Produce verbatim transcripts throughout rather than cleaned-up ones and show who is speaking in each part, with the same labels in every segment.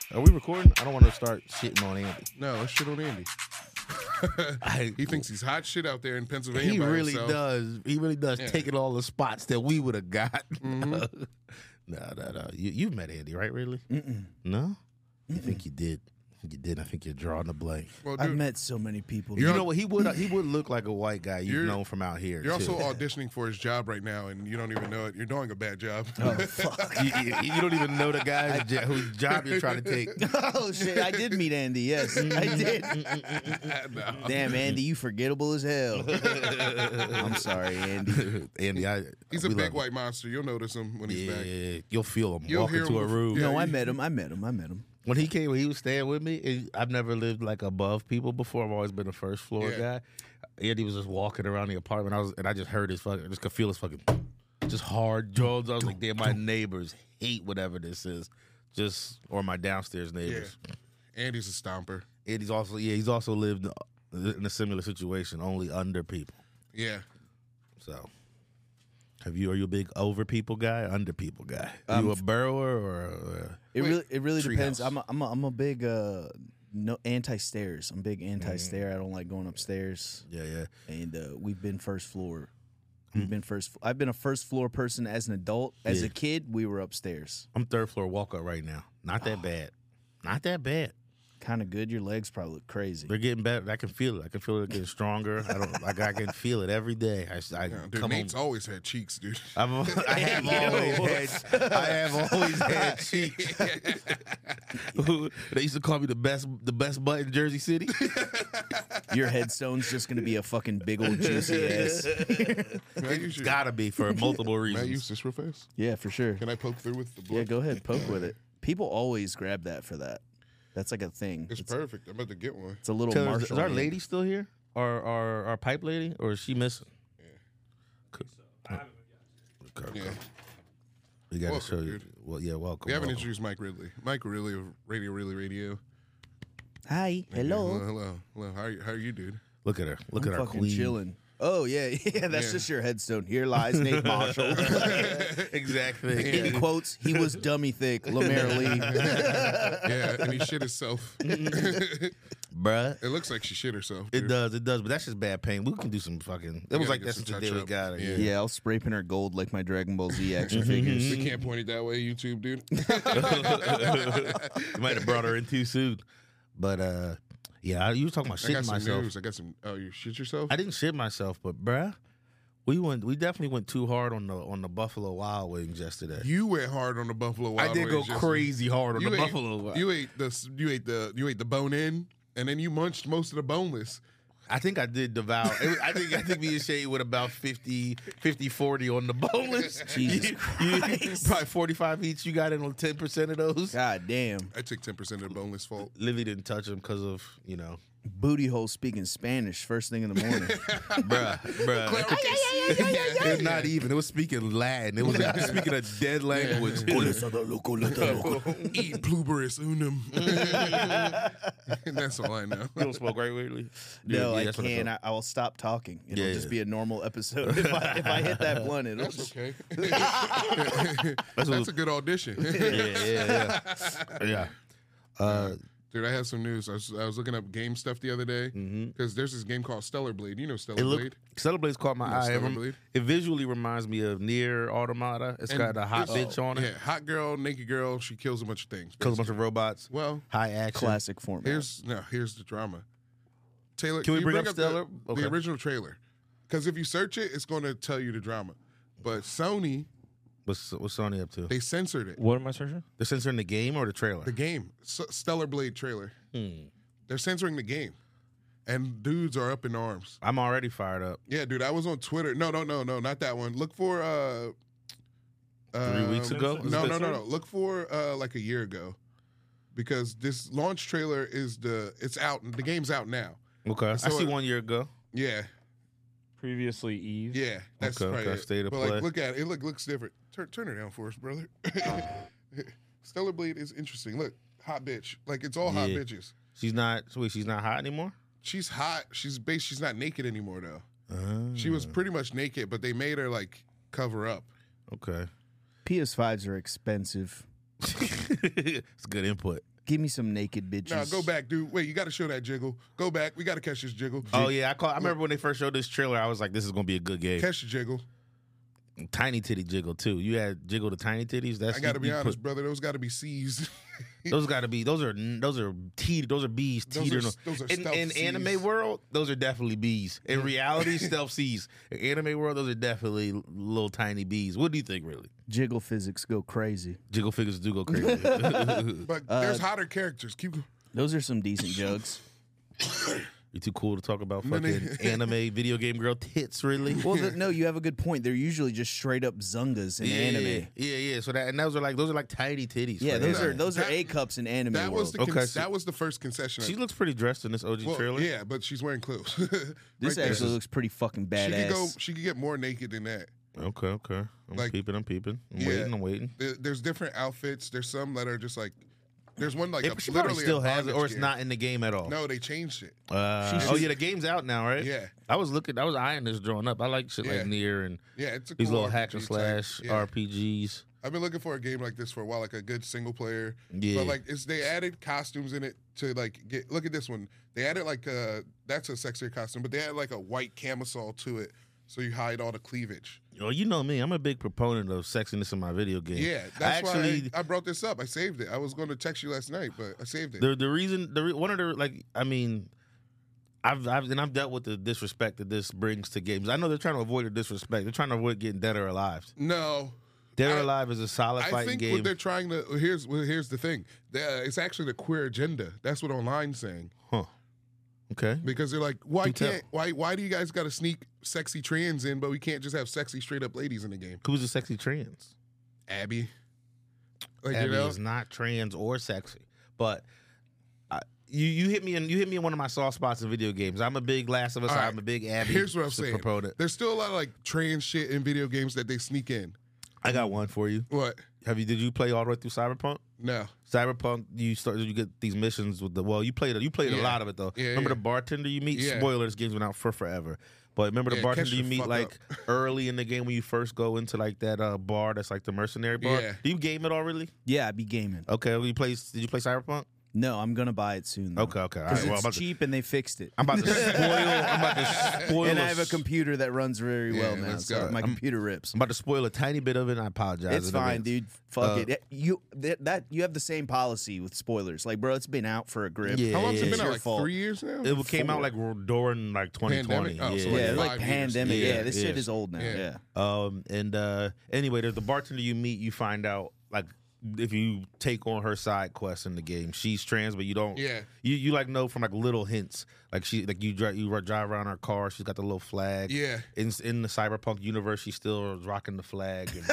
Speaker 1: Are we recording? I don't want to start shitting on Andy.
Speaker 2: No, let's shit on Andy.
Speaker 1: I,
Speaker 2: He thinks he's hot shit out there in Pennsylvania.
Speaker 1: he
Speaker 2: by
Speaker 1: really
Speaker 2: himself.
Speaker 1: does. He really does.
Speaker 2: Yeah.
Speaker 1: Taking all the spots that we would have got.
Speaker 2: Mm-hmm.
Speaker 1: no, no, no. You you've met Andy, right? Really?
Speaker 3: Mm-mm.
Speaker 1: No. You think you did? I think you did. I think you're drawing the blank.
Speaker 2: Well,
Speaker 3: I've
Speaker 2: dude,
Speaker 3: met so many people.
Speaker 1: You know what? He would he would look like a white guy you've
Speaker 2: You're-
Speaker 1: known from out here.
Speaker 2: you're
Speaker 1: too.
Speaker 2: also auditioning for his job right now, and you don't even know it. You're doing a bad job.
Speaker 3: Oh fuck!
Speaker 1: you, you- you don't even know the guy whose jo- whose job you're trying to take.
Speaker 3: Oh shit! I did meet Andy. Yes, I did.
Speaker 2: No.
Speaker 3: Damn, Andy, you forgettable as hell. I'm sorry, Andy.
Speaker 1: Andy, I,
Speaker 2: He's a
Speaker 1: we
Speaker 2: big
Speaker 1: love
Speaker 2: white monster. You'll notice him when he's
Speaker 1: Yeah,
Speaker 2: back.
Speaker 1: you'll feel him
Speaker 2: You'll
Speaker 1: walk
Speaker 2: hear
Speaker 1: into
Speaker 2: him
Speaker 1: a
Speaker 2: before-
Speaker 1: room.
Speaker 2: Yeah,
Speaker 3: No, I
Speaker 2: you-
Speaker 3: met him. I met him. I met him.
Speaker 1: When he came, when he was staying with me, it, I've never lived like above people before. I've always been a first floor
Speaker 2: Yeah.
Speaker 1: guy. Andy was just walking around the apartment. I was, and I just heard his fucking, I just could feel his fucking, just hard jaws. I was like, damn, my neighbors hate whatever this is, just or my downstairs neighbors.
Speaker 2: Andy's a stomper.
Speaker 1: Andy's also, yeah, he's also lived in a similar situation, only under people.
Speaker 2: Yeah.
Speaker 1: So, have you? Are you a big over people guy, or under people guy? Are
Speaker 3: Um,
Speaker 1: you a burrower or? A,
Speaker 3: It
Speaker 2: Wait,
Speaker 3: really, it really
Speaker 1: tree
Speaker 3: depends.
Speaker 1: house.
Speaker 3: I'm, a, I'm, a, I'm a big uh, no anti stairs. I'm big anti stair. I don't like going upstairs.
Speaker 1: yeah, yeah.
Speaker 3: And uh, we've been first floor. We've been first. I've been a first floor person as an adult. As
Speaker 1: Yeah.
Speaker 3: a kid, we were upstairs.
Speaker 1: I'm third floor walk up right now. Not that bad. Not that bad.
Speaker 3: Kind of good. Your legs probably look crazy.
Speaker 1: They're getting better. I can feel it. I can feel it getting stronger. I don't like. I can feel it every day. I, I
Speaker 2: Yeah, dude,
Speaker 1: come
Speaker 2: Nate's
Speaker 1: home.
Speaker 2: always had cheeks, dude.
Speaker 1: I'm, I have always had. I have always had cheeks. They used to call me the best, the best butt in Jersey City.
Speaker 3: Your headstone's just gonna be a fucking big old juicy ass.
Speaker 2: Can I use your,
Speaker 1: Gotta be for multiple
Speaker 2: can I
Speaker 1: reasons.
Speaker 2: use this real fast?
Speaker 3: Yeah, for sure.
Speaker 2: Can I poke through with the
Speaker 3: Yeah,
Speaker 2: blood?
Speaker 3: go ahead, poke with it. People always grab that for that. That's like a thing.
Speaker 2: It's
Speaker 3: It's,
Speaker 2: perfect. I'm about to get one.
Speaker 3: it's a little
Speaker 1: Tell her, is,
Speaker 3: Marshall.
Speaker 1: is our
Speaker 3: hand.
Speaker 1: lady still here? Our, our our pipe lady, or is she missing? Okay,
Speaker 2: Yeah.
Speaker 1: okay. We gotta
Speaker 2: Welcome,
Speaker 1: show you.
Speaker 2: dude.
Speaker 1: Well, yeah, welcome.
Speaker 2: We haven't
Speaker 1: welcome.
Speaker 2: introduced Mike Ridley. Mike Ridley of Radio Really Radio.
Speaker 3: Hi, hello.
Speaker 2: Hello, hello. hello. How are you, how are you, dude?
Speaker 1: Look at her. Look
Speaker 3: I'm
Speaker 1: at our
Speaker 3: fucking
Speaker 1: queen.
Speaker 3: chilling. Oh yeah, yeah. That's
Speaker 2: Yeah.
Speaker 3: just your headstone. Here lies Nate Marshall.
Speaker 1: Exactly.
Speaker 3: In quotes, he was dummy thick. Lamar Lee.
Speaker 2: Yeah, and he shit himself. it
Speaker 1: Bruh.
Speaker 2: looks like she shit herself.
Speaker 1: It
Speaker 2: dude.
Speaker 1: does, it does, but that's just bad pain. We can do some fucking. It was
Speaker 2: gotta
Speaker 1: like
Speaker 2: get
Speaker 1: that
Speaker 2: some
Speaker 1: since the day we
Speaker 2: touch-up.
Speaker 1: got it.
Speaker 2: Yeah.
Speaker 1: Yeah.
Speaker 3: Yeah, I'll spray paint her gold like my Dragon Ball Z action figures.
Speaker 2: We can't point it that way, YouTube, dude.
Speaker 1: You might have brought her in too soon, but uh, yeah, I- you were talking about
Speaker 2: I got
Speaker 1: shitting
Speaker 2: some
Speaker 1: myself.
Speaker 2: news. I got some. Oh, you shit yourself?
Speaker 1: I didn't shit myself, but bruh, we went. We definitely went too hard on the on the Buffalo Wild Wings yesterday.
Speaker 2: You went hard on the Buffalo Wild
Speaker 1: I did go
Speaker 2: Wings yesterday.
Speaker 1: crazy hard on
Speaker 2: You
Speaker 1: the
Speaker 2: ate,
Speaker 1: Buffalo Wild.
Speaker 2: You ate the you ate the you ate the bone in, and then you munched most of the boneless.
Speaker 1: I think I did devour. it was- I think I think me and Shay went about fifty, fifty, forty on the boneless.
Speaker 3: Jesus
Speaker 1: You- you-
Speaker 3: Christ.
Speaker 1: probably forty-five each. You got in on ten percent of those.
Speaker 3: God damn.
Speaker 2: I took ten percent of the boneless fault.
Speaker 1: Livy didn't touch them because of, you know,
Speaker 3: Booty hole speaking Spanish first thing in the morning.
Speaker 1: bruh, bruh. It's not even. It was speaking Latin. It was like speaking a dead language.
Speaker 2: Eat pluberous unum. That's all I know.
Speaker 1: You don't smoke, right, Weirdly?
Speaker 3: No,
Speaker 1: Yeah,
Speaker 3: I
Speaker 1: that's what
Speaker 3: can't.
Speaker 1: thought.
Speaker 3: I, I will stop talking. It'll
Speaker 1: Yeah,
Speaker 3: just
Speaker 1: yeah.
Speaker 3: be a normal episode. If I, if I hit that blunt, it'll
Speaker 2: That's okay.
Speaker 1: That's,
Speaker 2: That's a good audition.
Speaker 1: yeah, yeah, yeah. yeah. Uh,
Speaker 2: Dude, I had some news. I was, I was looking up game stuff the other day because there's this game called Stellar Blade. You know Stellar
Speaker 1: it
Speaker 2: Blade?
Speaker 1: looked. Stellar Blade's caught my
Speaker 2: You know
Speaker 1: eye. It,
Speaker 2: Stellar
Speaker 1: rem-
Speaker 2: Blade?
Speaker 1: it visually reminds me of Near Automata. It's
Speaker 2: And
Speaker 1: got a hot
Speaker 2: it's-
Speaker 1: bitch on it.
Speaker 2: Yeah, hot girl, naked girl. She kills a bunch of things.
Speaker 1: Kills a bunch
Speaker 2: basically.
Speaker 1: of robots.
Speaker 2: Well,
Speaker 1: High action.
Speaker 3: classic format.
Speaker 2: here's no. Here's the drama. Taylor,
Speaker 1: Can we
Speaker 2: you
Speaker 1: bring up
Speaker 2: the-
Speaker 1: Stellar?
Speaker 2: The,
Speaker 1: Okay.
Speaker 2: original trailer, because if you search it, it's going to tell you the drama. But Sony,
Speaker 1: What's what's Sony up to?
Speaker 2: they censored it.
Speaker 4: What am I searching?
Speaker 1: They're censoring the game or the trailer?
Speaker 2: The game, S- Stellar Blade trailer.
Speaker 1: Hmm.
Speaker 2: They're censoring the game, and dudes are up in arms.
Speaker 1: I'm already fired up.
Speaker 2: Yeah, dude, I was on Twitter. No, no, no, no, not that one. Look for uh,
Speaker 1: Three
Speaker 2: um,
Speaker 1: weeks ago?
Speaker 2: No, no, no, no. Look for uh, like a year ago, because this launch trailer is the it's out. The game's out now.
Speaker 1: Okay,
Speaker 2: So
Speaker 1: I see
Speaker 2: it-
Speaker 1: one year ago.
Speaker 2: Yeah,
Speaker 4: Previously Eve.
Speaker 2: yeah, that's
Speaker 1: Okay,
Speaker 2: probably
Speaker 1: okay,
Speaker 2: it.
Speaker 1: state of
Speaker 2: but
Speaker 1: play.
Speaker 2: like, look at it. It look, looks different. Turn turn her down for us, brother. Stellar Blade is interesting. Look, hot bitch. Like it's all hot
Speaker 1: Yeah.
Speaker 2: bitches.
Speaker 1: She's not. So wait, she's not hot anymore.
Speaker 2: She's hot. She's base. She's not naked anymore though.
Speaker 1: Oh,
Speaker 2: She was pretty much naked, but they made her like cover up.
Speaker 1: okay.
Speaker 3: P S fives are expensive.
Speaker 1: It's good input.
Speaker 3: Give me some naked bitches.
Speaker 2: Nah, go back, dude. Wait, you got to show that jiggle. Go back. We got to catch this jiggle.
Speaker 1: Oh yeah, I call. I remember when they first showed this trailer. I was like, "This is gonna be a good game."
Speaker 2: Catch the jiggle.
Speaker 1: Tiny titty jiggle too. You had jiggle to tiny titties. That's
Speaker 2: I got to
Speaker 1: you-
Speaker 2: be
Speaker 1: you
Speaker 2: honest,
Speaker 1: put-
Speaker 2: brother. Those got to be C's.
Speaker 1: those got to be. Those are those are te- Those are bees.
Speaker 2: Those
Speaker 1: teetering
Speaker 2: are-
Speaker 1: on-
Speaker 2: those are
Speaker 1: in,
Speaker 2: stealth
Speaker 1: in
Speaker 2: Cs.
Speaker 1: anime world, those are definitely bees. In reality, stealth C's. In anime world, those are definitely little tiny bees. What do you think, really?
Speaker 3: Jiggle physics go crazy.
Speaker 1: Jiggle figures do go crazy.
Speaker 2: But
Speaker 1: Uh,
Speaker 2: there's hotter characters. Keep going.
Speaker 3: Those are some decent jugs.
Speaker 1: You too cool to talk about
Speaker 2: No, no.
Speaker 1: fucking anime video game girl tits, really?
Speaker 3: Well, the, no, you have a good point. They're usually just straight up zungas in
Speaker 1: yeah,
Speaker 3: anime.
Speaker 1: Yeah, yeah. So that and those are like those are like tiny titties.
Speaker 3: Yeah,
Speaker 1: for
Speaker 3: those
Speaker 1: anime.
Speaker 3: are those are
Speaker 2: That-
Speaker 3: A cups in anime
Speaker 2: That
Speaker 3: world.
Speaker 2: was the con-
Speaker 1: Okay, so-
Speaker 2: that was the first concession.
Speaker 1: She looks pretty dressed in this O G
Speaker 2: well,
Speaker 1: trailer.
Speaker 2: yeah, but she's wearing clothes.
Speaker 3: this
Speaker 2: Right there.
Speaker 3: actually looks pretty fucking
Speaker 2: She could
Speaker 3: badass.
Speaker 2: go. She could get more naked than that.
Speaker 1: Okay, okay. I'm
Speaker 2: Like-
Speaker 1: peeping. I'm peeping. I'm
Speaker 2: Yeah.
Speaker 1: waiting. I'm waiting.
Speaker 2: There- There's different outfits. There's some that are just like. There's one like
Speaker 1: It,
Speaker 2: a,
Speaker 1: she probably
Speaker 2: literally
Speaker 1: still
Speaker 2: a
Speaker 1: has it, or
Speaker 2: bondage
Speaker 1: it's
Speaker 2: gear.
Speaker 1: not in the game at all.
Speaker 2: No, they changed it.
Speaker 1: Uh,
Speaker 3: She's
Speaker 1: oh
Speaker 3: just-
Speaker 1: yeah, the game's out now, right?
Speaker 2: Yeah,
Speaker 1: I was looking. I was eyeing this drawing up. I like shit
Speaker 2: Yeah.
Speaker 1: like Nier and
Speaker 2: yeah. It's a
Speaker 1: these
Speaker 2: cool
Speaker 1: little
Speaker 2: R P
Speaker 1: hack and
Speaker 2: G
Speaker 1: slash
Speaker 2: type. Yeah.
Speaker 1: R P Gs.
Speaker 2: I've been looking for a game like this for a while, like a good single player.
Speaker 1: Yeah.
Speaker 2: But like, it's they added costumes in it to like get. Look at this one. They added like a that's a sexier costume, but they added like a white camisole to it, so you hide all the cleavage.
Speaker 1: Oh, you know me. I'm a big proponent of sexiness in my video games.
Speaker 2: Yeah, that's
Speaker 1: I actually.
Speaker 2: why I, I brought this up. I saved it. I was going to text you last night, but I saved it.
Speaker 1: The the reason the re- one of the like I mean, I've I've and I've dealt with the disrespect that this brings to games. I know they're trying to avoid the disrespect. They're trying to avoid getting Dead or Alive.
Speaker 2: no.
Speaker 1: Dead or
Speaker 2: I-
Speaker 1: Alive is a solid
Speaker 2: I
Speaker 1: fighting
Speaker 2: think
Speaker 1: game.
Speaker 2: what they're trying to here's well, here's the thing. The- it's actually the queer agenda. That's what online's saying.
Speaker 1: Huh. Okay.
Speaker 2: Because they're like, why
Speaker 1: Do tell.
Speaker 2: can't why why do you guys got to sneak sexy trans in, but we can't just have sexy straight up ladies in the game?
Speaker 1: Who's a sexy trans?
Speaker 2: Abby, like
Speaker 1: Abby
Speaker 2: you know,
Speaker 1: is not trans or sexy, but I, you you hit me in you hit me in one of my soft spots in video games. I'm a big Last of Us.
Speaker 2: All right.
Speaker 1: I'm a big Abby.
Speaker 2: here's what I'm saying.
Speaker 1: proponent.
Speaker 2: There's still a lot of like trans shit in video games that they sneak in.
Speaker 1: I got one for you.
Speaker 2: What?
Speaker 1: Have you? Did you play all the way through Cyberpunk?
Speaker 2: No.
Speaker 1: Cyberpunk, you start you get these missions with the well, you played you played a
Speaker 2: Yeah.
Speaker 1: lot of it though.
Speaker 2: Yeah,
Speaker 1: remember
Speaker 2: yeah.
Speaker 1: the bartender you meet?
Speaker 2: Yeah.
Speaker 1: Spoilers, game's been out for forever. But remember the
Speaker 2: Yeah,
Speaker 1: bartender
Speaker 2: catch
Speaker 1: you
Speaker 2: the
Speaker 1: meet
Speaker 2: fuck
Speaker 1: like early in the game when you first go into like that uh, bar that's like the mercenary bar.
Speaker 2: Yeah.
Speaker 1: Do you game it already?
Speaker 3: Yeah, I be gaming.
Speaker 1: Okay, well, you play did you play Cyberpunk?
Speaker 3: No, I'm gonna buy it soon. Though.
Speaker 1: Okay, okay. All
Speaker 3: Because
Speaker 1: right, well, I'm
Speaker 3: it's
Speaker 1: about to,
Speaker 3: cheap and they fixed it.
Speaker 1: I'm about to spoil I'm about to spoil
Speaker 3: and I have a
Speaker 1: s-
Speaker 3: computer that runs very
Speaker 2: Yeah,
Speaker 3: well now.
Speaker 2: let's
Speaker 3: So
Speaker 2: go.
Speaker 3: my
Speaker 1: I'm-
Speaker 3: computer rips.
Speaker 1: I'm about to spoil a tiny bit of it and I apologize.
Speaker 3: It's
Speaker 1: in
Speaker 3: fine,
Speaker 1: advance.
Speaker 3: dude. Fuck
Speaker 1: Uh,
Speaker 3: it. You that, that you have the same policy with spoilers. Like, bro, it's been out for a grip.
Speaker 1: Yeah,
Speaker 2: How long's
Speaker 1: yeah,
Speaker 2: it been
Speaker 1: it's
Speaker 2: out?
Speaker 3: your
Speaker 2: Like
Speaker 3: fault.
Speaker 2: three years now.
Speaker 1: It came out
Speaker 3: Four.
Speaker 1: like during like twenty twenty.
Speaker 2: Pandemic? Oh,
Speaker 1: yeah.
Speaker 2: so
Speaker 3: Yeah,
Speaker 2: like
Speaker 3: like
Speaker 2: five years.
Speaker 3: pandemic. Yeah,
Speaker 1: Yeah,
Speaker 3: this
Speaker 1: yeah.
Speaker 3: shit is old now.
Speaker 2: Yeah.
Speaker 3: Yeah.
Speaker 1: Um, and uh, anyway, there's the bartender you meet. You find out like if you take on her side quest in the game, she's trans, but you don't.
Speaker 2: Yeah.
Speaker 1: You you like know from like little hints, like she like you drive you drive around her car. She's got the little flag.
Speaker 2: Yeah.
Speaker 1: In in the cyberpunk universe, she's still rocking the flag. And,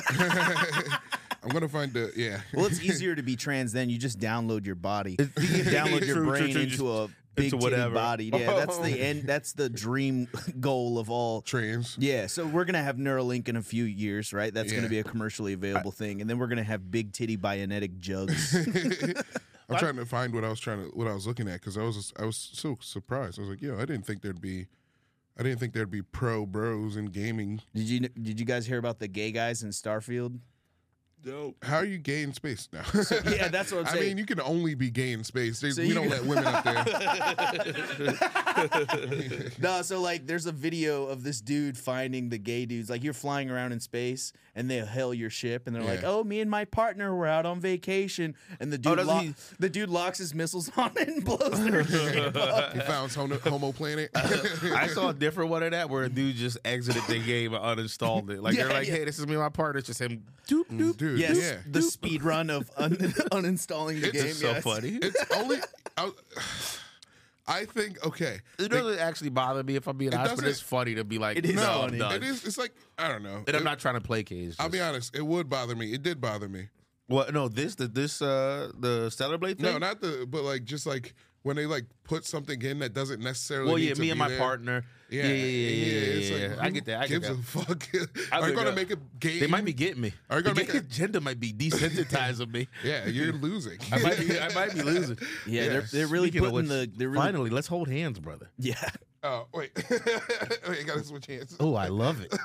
Speaker 2: I'm gonna find the yeah.
Speaker 3: Well, it's easier to be trans then. You just download your body.
Speaker 1: It's-
Speaker 3: You download your
Speaker 1: True, true,
Speaker 3: brain
Speaker 1: true.
Speaker 3: into a
Speaker 1: Just-
Speaker 3: big
Speaker 1: into
Speaker 3: titty
Speaker 1: whatever.
Speaker 3: body. Yeah, that's the end. That's the dream goal of all.
Speaker 2: Trans.
Speaker 3: Yeah, so we're gonna have Neuralink in a few years, right? That's
Speaker 2: Yeah.
Speaker 3: gonna be a commercially available thing, and then we're gonna have big titty bionetic jugs.
Speaker 2: I'm trying to find what I was trying to what I was looking at because I was I was so surprised. I was like, yo, I didn't think there'd be, I didn't think there'd be pro bros in gaming.
Speaker 3: Did you did you guys hear about the gay guys in Starfield?
Speaker 2: No. How are you gay in space now?
Speaker 3: Yeah, that's what I'm
Speaker 2: I
Speaker 3: saying.
Speaker 2: mean, you can only be gay in space. They,
Speaker 3: So
Speaker 2: we
Speaker 3: you-
Speaker 2: don't let women up there.
Speaker 3: No, so like there's a video of this dude finding the gay dudes. Like you're flying around in space and they hail your ship and they're like,
Speaker 2: Yeah.
Speaker 3: "Oh, me and my partner were out on vacation." And the dude
Speaker 1: doesn't
Speaker 3: lo-
Speaker 1: he-
Speaker 3: the dude locks his missiles on it and blows their ship up.
Speaker 2: He found Homo, Homo Planet.
Speaker 1: I saw a different one of that where a dude just exited the game and uninstalled it. Like
Speaker 3: Yeah,
Speaker 1: they're like,
Speaker 3: yeah.
Speaker 1: "Hey, this is me and my partner." It's just him. Doop doop.
Speaker 2: Dude,
Speaker 3: Yes,
Speaker 2: yeah.
Speaker 3: the speed run of un- uninstalling the
Speaker 2: It's
Speaker 3: game.
Speaker 1: It's so
Speaker 3: yes.
Speaker 1: funny.
Speaker 2: It's only. I, I think okay.
Speaker 1: It doesn't actually bother me if I'm being
Speaker 2: It
Speaker 1: honest, but
Speaker 2: doesn't-
Speaker 1: it's funny to be like,
Speaker 3: It is
Speaker 1: no,
Speaker 3: funny.
Speaker 1: I'm done.
Speaker 2: It is. It's like I don't know.
Speaker 1: And I'm
Speaker 2: It-
Speaker 1: not trying to placate. It's
Speaker 2: I'll be
Speaker 1: just-
Speaker 2: honest. It would bother me. It did bother me.
Speaker 1: Well, no, this the this uh the Stellar Blade thing.
Speaker 2: No, not the. But like, just like when they like put something in that doesn't necessarily.
Speaker 1: Well,
Speaker 2: need
Speaker 1: yeah,
Speaker 2: to
Speaker 1: me
Speaker 2: be
Speaker 1: and my
Speaker 2: there.
Speaker 1: partner.
Speaker 2: Yeah,
Speaker 1: Yeah, yeah, yeah, yeah. yeah,
Speaker 2: it's
Speaker 1: yeah,
Speaker 2: like,
Speaker 1: I get that. I get
Speaker 2: gives
Speaker 1: that.
Speaker 2: a fuck.
Speaker 1: I
Speaker 2: Are you
Speaker 1: think,
Speaker 2: gonna
Speaker 1: uh,
Speaker 2: make a game?
Speaker 1: They might be getting me.
Speaker 2: Are you
Speaker 1: the
Speaker 2: gonna make
Speaker 1: gay
Speaker 2: a-
Speaker 1: agenda might be desensitizing me.
Speaker 2: Yeah, you're losing.
Speaker 1: I might be. I might be losing.
Speaker 3: Yeah,
Speaker 2: Yeah.
Speaker 3: they're they're really
Speaker 1: Speaking of
Speaker 3: putting
Speaker 1: which,
Speaker 3: the they're really
Speaker 1: finally, let's hold hands, brother.
Speaker 3: yeah.
Speaker 2: Oh wait, wait, I gotta switch hands.
Speaker 1: Oh, I love it.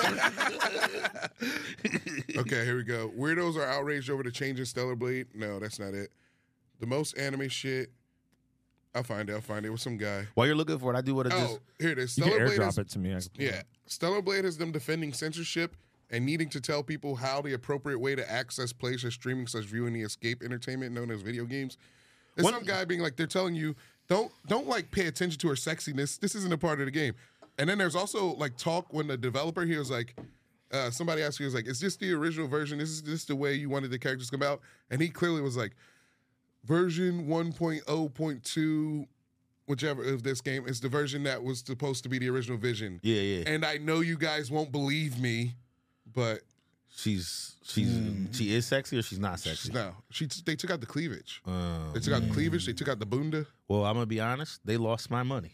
Speaker 2: Okay, here we go. Weirdos are outraged over the change in Stellar Blade. No, that's not it. The most anime shit. I'll find it. I'll find it with some guy.
Speaker 1: While you're looking for it, I do want to
Speaker 2: Oh,
Speaker 1: just.
Speaker 2: here it is.
Speaker 4: You
Speaker 2: Stellar
Speaker 4: can
Speaker 2: Blade
Speaker 4: airdrop
Speaker 2: is,
Speaker 4: it to me. I can pull
Speaker 2: yeah.
Speaker 4: it.
Speaker 2: Stellar Blade has them defending censorship and needing to tell people how the appropriate way to access plays or streaming such viewing the escape entertainment known as video games. There's
Speaker 1: One-
Speaker 2: some guy being like, they're telling you, don't don't like pay attention to her sexiness. This isn't a part of the game. And then there's also like talk when the developer, he was like, uh, somebody asked, he was like, is this the original version? Is this the way you wanted the characters to come out? And he clearly was like, version one point oh point two, whichever of this game, is the version that was supposed to be the original vision.
Speaker 1: Yeah, yeah.
Speaker 2: And I know you guys won't believe me, but
Speaker 1: She's she's she is sexy or she's not sexy.
Speaker 2: no, she they took out the cleavage.
Speaker 1: Um,
Speaker 2: They took out the cleavage. They took out the bunda.
Speaker 1: well, I'm gonna be honest. They lost my money.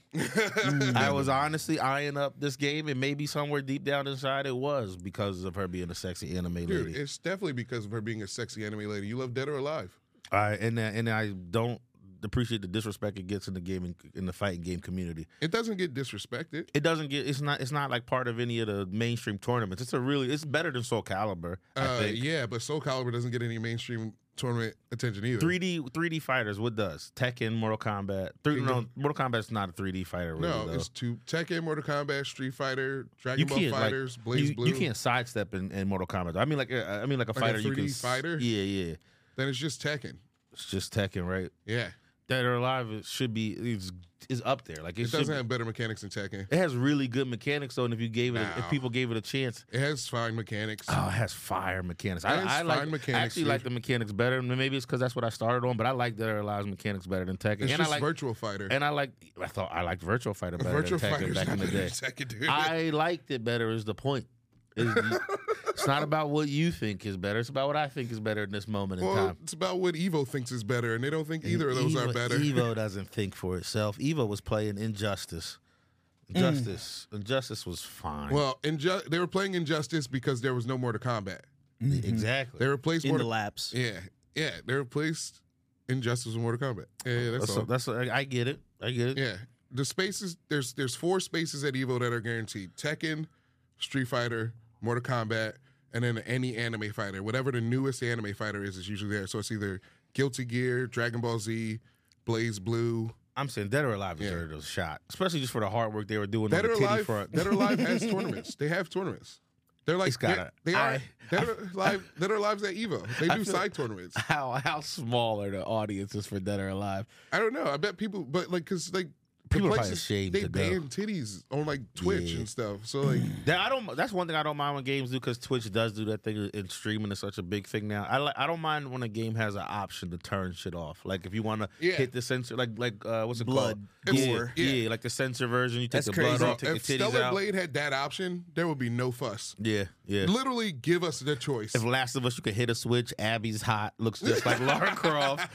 Speaker 1: I was honestly eyeing up this game, and maybe somewhere deep down inside it was because of her being a sexy anime
Speaker 2: Dude,
Speaker 1: lady.
Speaker 2: it's definitely because of her being a sexy anime lady. You love Dead or Alive.
Speaker 1: I and uh, and I don't appreciate the disrespect it gets in the gaming in the fighting game community.
Speaker 2: It doesn't get disrespected.
Speaker 1: It doesn't get. It's not. It's not like part of any of the mainstream tournaments. It's a really. It's better than Soul Calibur. I
Speaker 2: Uh,
Speaker 1: think.
Speaker 2: yeah, but Soul Calibur doesn't get any mainstream tournament attention either.
Speaker 1: three D three D fighters. What does Tekken, Mortal Kombat? Three, no,
Speaker 2: Kingdom-
Speaker 1: Mortal Kombat's not a three D fighter. Really,
Speaker 2: No,
Speaker 1: though.
Speaker 2: it's two Tekken, Mortal Kombat, Street Fighter, Dragon
Speaker 1: you
Speaker 2: Ball
Speaker 1: can't
Speaker 2: Fighters,
Speaker 1: like,
Speaker 2: Blaze
Speaker 1: you,
Speaker 2: Blue.
Speaker 1: you can't sidestep in, in Mortal Kombat. I mean, like uh, I mean, like a
Speaker 2: Like a
Speaker 1: fighter. you
Speaker 2: three D
Speaker 1: can s-
Speaker 2: fighter?
Speaker 1: Yeah, yeah.
Speaker 2: Then it's just Tekken.
Speaker 1: It's just Tekken, right?
Speaker 2: Yeah,
Speaker 1: Dead or Alive it should be is is up there. Like it,
Speaker 2: it
Speaker 1: should
Speaker 2: doesn't
Speaker 1: be-
Speaker 2: have better mechanics than Tekken.
Speaker 1: It has really good mechanics though, and if you gave it, a,
Speaker 2: No.
Speaker 1: if people gave it a chance,
Speaker 2: It has fine mechanics.
Speaker 1: oh, it has fire mechanics.
Speaker 2: It has
Speaker 1: I, I like
Speaker 2: fine
Speaker 1: I
Speaker 2: mechanics,
Speaker 1: actually
Speaker 2: dude.
Speaker 1: like the mechanics better. And maybe it's because that's what I started on, but I like Dead or Alive's mechanics better than Tekken.
Speaker 2: It's
Speaker 1: and
Speaker 2: just
Speaker 1: I like
Speaker 2: Virtual Fighter.
Speaker 1: and I like I thought I liked Virtual Fighter better
Speaker 2: Virtual
Speaker 1: than Tekken
Speaker 2: Fighter's
Speaker 1: back
Speaker 2: not
Speaker 1: in the
Speaker 2: better
Speaker 1: day.
Speaker 2: than Tekken, dude.
Speaker 1: I liked it better. Is the point? It's, it's not about what you think is better. It's about what I think is better in this moment in
Speaker 2: well,
Speaker 1: time.
Speaker 2: it's about what Evo thinks is better, and they don't think either of those
Speaker 1: Evo,
Speaker 2: are better.
Speaker 1: Evo doesn't think for itself. Evo was playing Injustice. Injustice. Injustice was fine.
Speaker 2: Well, Inju- they were playing Injustice because there was no Mortal Kombat.
Speaker 1: exactly.
Speaker 2: They replaced
Speaker 3: in the
Speaker 2: Mortal
Speaker 3: laps.
Speaker 2: Yeah, yeah, they replaced Injustice with Mortal Kombat. Yeah, yeah, that's
Speaker 1: That's,
Speaker 2: all.
Speaker 1: that's I I get it. I get it.
Speaker 2: Yeah, the spaces there's there's four spaces at Evo that are guaranteed: Tekken, Street Fighter, Mortal Kombat, and then any anime fighter. Whatever the newest anime fighter is, is usually there. So it's either Guilty Gear, Dragon Ball Z, Blaze Blue.
Speaker 1: I'm saying Dead or Alive
Speaker 2: Yeah.
Speaker 1: deserved a shot, especially just for the hard work they were doing
Speaker 2: Dead
Speaker 1: on
Speaker 2: or
Speaker 1: the titty
Speaker 2: Alive,
Speaker 1: front.
Speaker 2: Dead or Alive has tournaments. They have tournaments. They're like
Speaker 1: It's gotta-
Speaker 2: they're- they are
Speaker 1: I-
Speaker 2: Dead or Alive. Dead or Alive's at Evo. They
Speaker 1: I
Speaker 2: do
Speaker 1: feel-
Speaker 2: side tournaments.
Speaker 1: How how small are the audiences for Dead or Alive?
Speaker 2: I don't know. I bet people, but like, cause like
Speaker 1: People are
Speaker 2: the
Speaker 1: probably
Speaker 2: places,
Speaker 1: ashamed
Speaker 2: they
Speaker 1: to go.
Speaker 2: ban titties on like Twitch
Speaker 1: Yeah.
Speaker 2: and stuff. So like,
Speaker 1: That I don't. That's one thing I don't mind when games do because Twitch does do that thing, and streaming is such a big thing now. I like. I don't mind when a game has an option to turn shit off. Like if you want to
Speaker 2: Yeah.
Speaker 1: hit the censor, like like uh, what's it
Speaker 3: Blood,
Speaker 1: called?
Speaker 2: gore.
Speaker 1: Yeah,
Speaker 2: Yeah.
Speaker 1: yeah, like the censor version. You take
Speaker 3: That's
Speaker 1: the
Speaker 3: crazy.
Speaker 1: blood
Speaker 2: bro,
Speaker 1: off, take
Speaker 2: if
Speaker 1: the titties
Speaker 2: Stellar
Speaker 1: out.
Speaker 2: Blade had that option, there would be no fuss.
Speaker 1: Yeah, yeah.
Speaker 2: Literally, give us the choice.
Speaker 1: If Last of Us, you could hit a switch. Abby's hot, looks just like Lara Croft.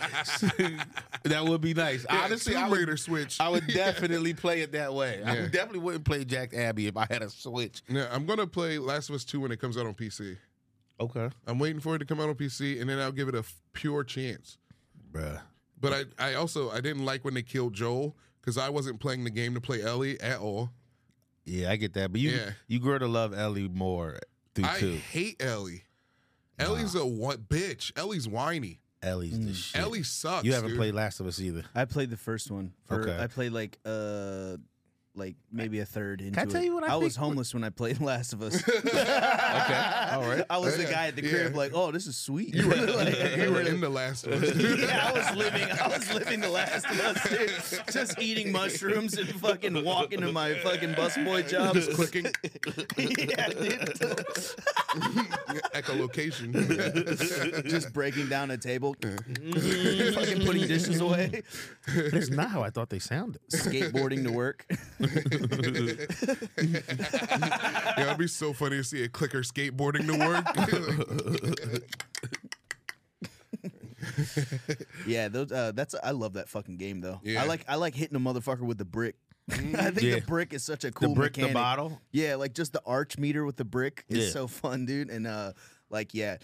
Speaker 1: That would be nice.
Speaker 2: Yeah,
Speaker 1: Honestly,
Speaker 2: Tomb
Speaker 1: I would,
Speaker 2: Raider switch.
Speaker 1: I would definitely play it that way. I
Speaker 2: Yeah.
Speaker 1: definitely wouldn't play Jack Abby if I had a switch.
Speaker 2: Yeah, I'm gonna play Last of Us two when it comes out on P C.
Speaker 1: Okay,
Speaker 2: I'm waiting for it to come out on P C, and then I'll give it a f- pure chance.
Speaker 1: bruh.
Speaker 2: But I, I also I didn't like when they killed Joel because I wasn't playing the game to play Ellie at all.
Speaker 1: Yeah, I get that. But you
Speaker 2: Yeah.
Speaker 1: you grow to love Ellie more through
Speaker 2: I
Speaker 1: two.
Speaker 2: hate Ellie. Ellie's a what bitch. Ellie's whiny.
Speaker 1: Ellie's the shit.
Speaker 2: Ellie sucks.
Speaker 1: you haven't
Speaker 2: dude.
Speaker 1: played Last of Us either.
Speaker 3: I played the first one. For,
Speaker 1: Okay.
Speaker 3: I played like uh like maybe a third into
Speaker 1: I tell
Speaker 3: it.
Speaker 1: you what I
Speaker 3: was
Speaker 1: think-
Speaker 3: homeless when I played Last of Us.
Speaker 1: Okay, all right.
Speaker 3: I was the
Speaker 2: Yeah.
Speaker 3: guy at the
Speaker 2: Yeah.
Speaker 3: crib like, oh, this is sweet.
Speaker 2: You were,
Speaker 3: Like,
Speaker 2: you were in the Last of Us. dude.
Speaker 3: yeah, I was living. I was living the Last of Us, dude. Just eating mushrooms and fucking walking to my fucking busboy job.
Speaker 2: Just clicking
Speaker 3: yeah, dude.
Speaker 2: echolocation.
Speaker 3: Just breaking down a table, fucking putting dishes away,
Speaker 1: That's not how I thought they sounded.
Speaker 3: skateboarding to work.
Speaker 2: Yeah, it'd be so funny to see a clicker skateboarding to work.
Speaker 3: Yeah, those. Uh, that's. I love that fucking game though.
Speaker 2: Yeah.
Speaker 3: I like. I like hitting a motherfucker with the brick. I think
Speaker 1: Yeah.
Speaker 3: the brick is such a
Speaker 1: The
Speaker 3: cool
Speaker 1: brick,
Speaker 3: mechanic.
Speaker 1: the bottle.
Speaker 3: Yeah, like just the arch meter with the brick is
Speaker 1: Yeah.
Speaker 3: so fun, dude. And uh, like, yeah,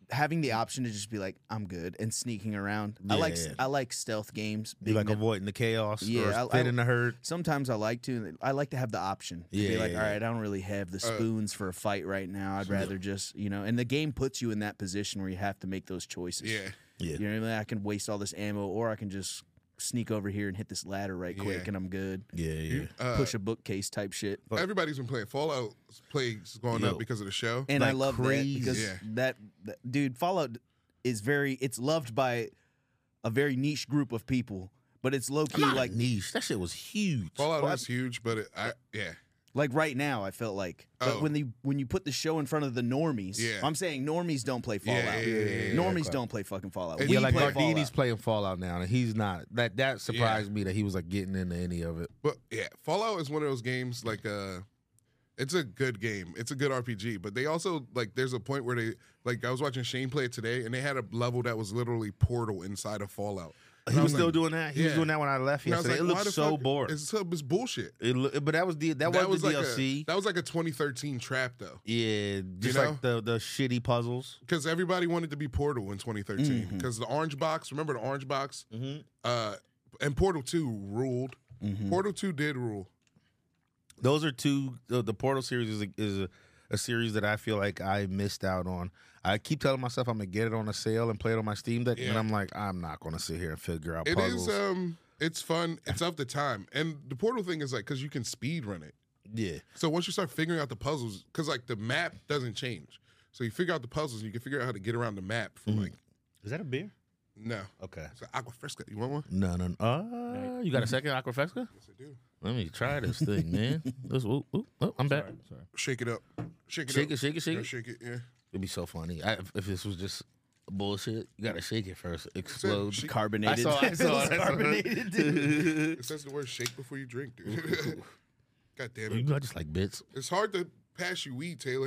Speaker 3: having the option to just be like, I'm good, and sneaking around. I
Speaker 1: Yeah,
Speaker 3: like
Speaker 1: yeah.
Speaker 3: I like stealth games.
Speaker 1: You
Speaker 3: being
Speaker 1: like
Speaker 3: a-
Speaker 1: avoiding the chaos,
Speaker 3: Yeah,
Speaker 1: or
Speaker 3: I-
Speaker 1: fit
Speaker 3: I-
Speaker 1: in the herd.
Speaker 3: Sometimes I like to. I like to have the option. To
Speaker 1: Yeah,
Speaker 3: be like,
Speaker 1: yeah,
Speaker 3: all
Speaker 1: yeah.
Speaker 3: right, I don't really have the
Speaker 2: Uh,
Speaker 3: spoons for a fight right now. I'd rather just, you know. And the game puts you in that position where you have to make those choices.
Speaker 2: Yeah.
Speaker 1: Yeah,
Speaker 3: You know what I mean? I can waste all this ammo, or I can just sneak over here and hit this ladder right quick,
Speaker 2: Yeah.
Speaker 3: and I'm good.
Speaker 1: yeah, yeah.
Speaker 2: Uh,
Speaker 3: Push a bookcase type shit.
Speaker 2: Everybody's been playing Fallout. Plays going
Speaker 1: Yo.
Speaker 2: up because of the show.
Speaker 3: And I
Speaker 1: like
Speaker 3: love
Speaker 1: crazy.
Speaker 3: that because
Speaker 2: Yeah.
Speaker 3: that, that dude Fallout is very. It's loved by a very niche group of people, but it's low key
Speaker 1: Not
Speaker 3: like
Speaker 1: niche. That shit was huge.
Speaker 2: Fallout
Speaker 3: Well,
Speaker 2: is huge, but it, I yeah.
Speaker 3: like right now. I felt like, but
Speaker 2: Oh.
Speaker 3: when the when you put the show in front of the normies,
Speaker 2: Yeah.
Speaker 3: I'm saying normies don't play
Speaker 2: Yeah,
Speaker 3: Fallout.
Speaker 2: yeah, yeah, yeah, yeah.
Speaker 3: normies
Speaker 1: Okay.
Speaker 3: don't play fucking Fallout.
Speaker 2: And
Speaker 3: We
Speaker 1: Yeah, like
Speaker 3: play
Speaker 1: Gardini's
Speaker 3: Fallout.
Speaker 1: playing Fallout now, and he's not. That that surprised me that he was like getting into any of it.
Speaker 2: But yeah, Fallout is one of those games like uh it's a good game. It's a good R P G, but they also like there's a point where they like I was watching Shane play it today and they had a level that was literally Portal inside of Fallout. And
Speaker 1: He
Speaker 2: I
Speaker 1: was still
Speaker 2: like-
Speaker 1: doing that. He was
Speaker 2: yeah.
Speaker 1: doing that when I left
Speaker 2: and I was
Speaker 1: yesterday.
Speaker 2: like,
Speaker 1: it
Speaker 2: why
Speaker 1: looked
Speaker 2: the
Speaker 1: so
Speaker 2: fuck-
Speaker 1: boring.
Speaker 2: It's, it's bullshit.
Speaker 1: It loo- but that was the that,
Speaker 2: That
Speaker 1: was
Speaker 2: was
Speaker 1: the
Speaker 2: like
Speaker 1: D L C.
Speaker 2: a that was like a twenty thirteen trap though.
Speaker 1: yeah, just
Speaker 2: know?
Speaker 1: like the the shitty puzzles.
Speaker 2: Because everybody wanted to be Portal in twenty thirteen.
Speaker 3: Mhm.
Speaker 2: Because the orange box, remember the orange box?
Speaker 1: Mm-hmm.
Speaker 2: Uh and Portal two ruled.
Speaker 3: Mhm.
Speaker 2: Portal two did rule.
Speaker 1: Those are two. The, the Portal series is a, is a, a series that I feel like I missed out on. I keep telling myself I'm gonna get it on a sale and play it on my Steam Deck, and
Speaker 2: Yeah.
Speaker 1: I'm like, I'm not gonna sit here and figure out
Speaker 2: It
Speaker 1: puzzles.
Speaker 2: is um it's fun. It's of the time. And the Portal thing is like because you can speed run it.
Speaker 1: yeah,
Speaker 2: So once you start figuring out the puzzles, because like the map doesn't change, so you figure out the puzzles, and you can figure out how to get around the map from
Speaker 1: Mhm.
Speaker 2: like
Speaker 1: is that a beer?
Speaker 2: no,
Speaker 1: Okay.
Speaker 2: it's an aqua fresca. You want one?
Speaker 1: No, no. no. Uh, you got a second Aquafresca?
Speaker 2: Yes, I do.
Speaker 1: Let me try this thing, man. This, ooh, ooh, oh, I'm back.
Speaker 4: Sorry.
Speaker 2: Shake it up. Shake it
Speaker 1: Shake
Speaker 2: up.
Speaker 1: it, shake it, shake
Speaker 2: Yeah,
Speaker 1: it.
Speaker 2: shake it. Yeah.
Speaker 1: It'd be so funny. I, if, if this was just bullshit, you gotta shake it first. Explode.
Speaker 2: Shake-
Speaker 3: Carbonated.
Speaker 1: I saw- I saw-
Speaker 3: It's
Speaker 1: I saw-
Speaker 3: carbonated, dude.
Speaker 2: It says the word "shake" before you drink, dude. God damn
Speaker 1: You
Speaker 2: it!
Speaker 1: know, I just like bits.
Speaker 2: It's hard to pass you weed, Taylor.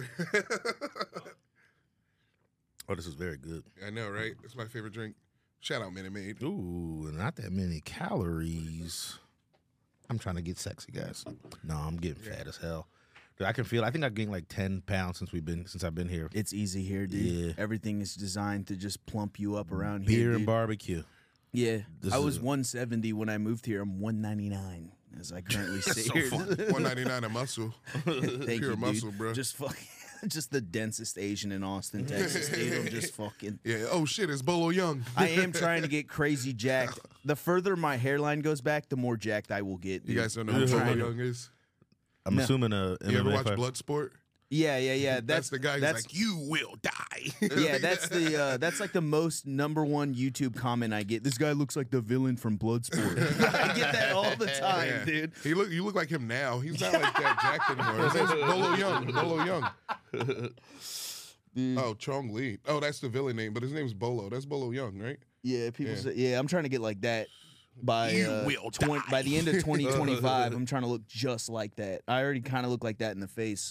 Speaker 1: Oh, this is very good.
Speaker 2: I know, right? It's my favorite drink. Shout out Minute Maid.
Speaker 1: Ooh, not that many calories. I'm trying to get sexy, guys. No, I'm getting
Speaker 2: Yeah.
Speaker 1: fat as hell. Dude, I can feel. I think I gained like ten pounds since we've been since I've been here.
Speaker 3: It's easy here, dude.
Speaker 1: Yeah.
Speaker 3: Everything is designed to just plump you up around
Speaker 1: Beer
Speaker 3: here.
Speaker 1: and
Speaker 3: dude.
Speaker 1: barbecue.
Speaker 3: Yeah,
Speaker 1: This
Speaker 3: I
Speaker 1: is
Speaker 3: was
Speaker 1: a-
Speaker 3: one seventy when I moved here. I'm one ninety-nine as I currently sit here.
Speaker 2: One ninety nine a muscle.
Speaker 3: Thank
Speaker 2: Pure
Speaker 3: you, dude.
Speaker 2: muscle, bro.
Speaker 3: Just fucking, just the densest Asian in Austin, Texas, dude. I'm just fucking.
Speaker 2: Yeah. Oh shit! It's Bolo Young.
Speaker 3: I am trying to get crazy jacked. The further my hairline goes back, the more jacked I will get.
Speaker 2: You
Speaker 3: dude.
Speaker 2: guys don't know
Speaker 3: I'm
Speaker 2: who Bolo
Speaker 3: trying to-
Speaker 2: Young is?
Speaker 1: I'm
Speaker 3: No.
Speaker 1: assuming a
Speaker 2: You
Speaker 1: M
Speaker 2: ever
Speaker 1: M A
Speaker 2: watch
Speaker 1: fighter.
Speaker 2: Bloodsport?
Speaker 3: Yeah, yeah, yeah.
Speaker 2: That's,
Speaker 3: That's
Speaker 2: the guy who's
Speaker 3: that's,
Speaker 2: like, "You will die."
Speaker 3: yeah, that's the uh, that's like the most number one YouTube comment I get. This guy looks like the villain from Bloodsport. I get that all the time,
Speaker 2: Yeah.
Speaker 3: dude.
Speaker 2: He look. You look like him now. He's not like that jacked anymore. His name's Bolo Young. Bolo Young. Oh, Chong Lee. Oh, that's the villain name, but his name's Bolo. That's Bolo Young, right?
Speaker 3: Yeah, people
Speaker 2: Yeah.
Speaker 3: say, yeah, I'm trying to get like that by
Speaker 2: You
Speaker 3: uh,
Speaker 2: will
Speaker 3: twen-
Speaker 2: die.
Speaker 3: by the end of twenty twenty-five. I'm trying to look just like that. I already kind of look like that in the face.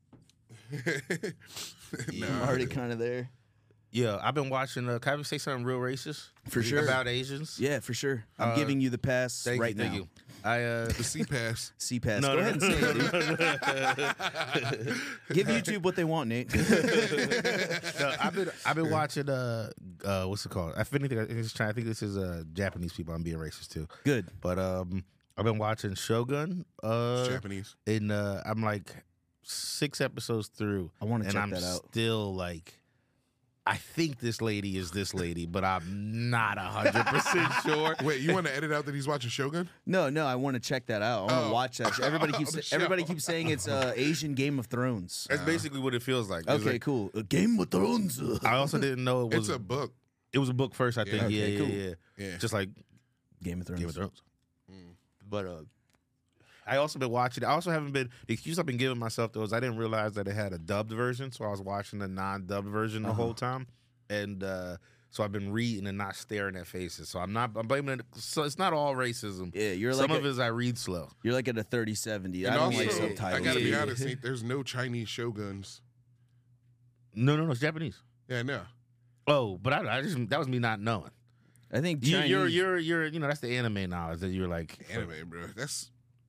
Speaker 3: Yeah, I'm
Speaker 2: Nah.
Speaker 3: already kind of there.
Speaker 1: Yeah, I've been watching. Uh, can I say something real racist?
Speaker 3: For sure.
Speaker 1: About Asians.
Speaker 3: Yeah, for sure. I'm
Speaker 1: Uh,
Speaker 3: giving you the pass
Speaker 1: Thank
Speaker 3: right
Speaker 1: you. Thank
Speaker 3: now.
Speaker 1: you. I uh.
Speaker 2: The C pass.
Speaker 3: C pass.
Speaker 1: No,
Speaker 3: Go
Speaker 1: no,
Speaker 3: ahead and
Speaker 1: no,
Speaker 3: say it,
Speaker 1: no,
Speaker 3: dude.
Speaker 1: no, no.
Speaker 3: Give YouTube what they want, Nate.
Speaker 1: No, I've been I've been watching uh uh what's it called? I think I think it's trying. I think this is uh Japanese people. I'm being racist too,
Speaker 3: Good.
Speaker 1: but um I've been watching Shogun. Uh,
Speaker 2: Japanese.
Speaker 1: and uh, I'm like six episodes through,
Speaker 3: I want to
Speaker 1: and
Speaker 3: check
Speaker 1: I'm
Speaker 3: that out.
Speaker 1: still like, I think this lady is this lady, but I'm not a hundred percent sure.
Speaker 2: Wait, you want to edit out that he's watching Shogun?
Speaker 3: No, no, I want to check that out. I want to
Speaker 2: Oh.
Speaker 3: watch that. shit. Everybody keeps
Speaker 2: The show.
Speaker 3: everybody keeps saying it's uh, Asian Game of Thrones.
Speaker 1: That's basically what it feels like. It's
Speaker 3: Okay,
Speaker 1: like-
Speaker 3: cool. Uh, Game of Thrones.
Speaker 1: I also didn't know it
Speaker 2: It's
Speaker 1: was
Speaker 2: a book.
Speaker 1: it was a book first. I think.
Speaker 2: Yeah.
Speaker 1: Yeah,
Speaker 3: Okay,
Speaker 1: yeah,
Speaker 3: cool.
Speaker 1: yeah.
Speaker 2: Yeah.
Speaker 1: Just like
Speaker 3: Game of Thrones.
Speaker 1: Game of Thrones.
Speaker 2: Mm.
Speaker 1: But uh, I also been watching. I also haven't been. The excuse I've been giving myself though is I didn't realize that it had a dubbed version, so I was watching the non-dubbed version the
Speaker 3: Uh-huh.
Speaker 1: whole time, and uh, so I've been reading and not staring at faces. So I'm not. I'm blaming it. So it's not all racism.
Speaker 3: Yeah, you're
Speaker 1: Some
Speaker 3: like
Speaker 1: of
Speaker 3: a,
Speaker 1: it is I read slow.
Speaker 3: you're like at a thirty seventy. I
Speaker 2: And
Speaker 3: don't
Speaker 2: also,
Speaker 3: like
Speaker 1: yeah,
Speaker 3: subtitles.
Speaker 2: I gotta be
Speaker 1: Yeah.
Speaker 2: honest, Nate, there's no Chinese shoguns.
Speaker 1: No, no, no. It's Japanese.
Speaker 2: Yeah, no.
Speaker 1: Oh, but I, I just that was me not knowing.
Speaker 3: I think
Speaker 1: You,
Speaker 3: Chinese,
Speaker 1: you're, you're, you're. You know, that's the anime knowledge that you're like.
Speaker 2: Anime, bro. That's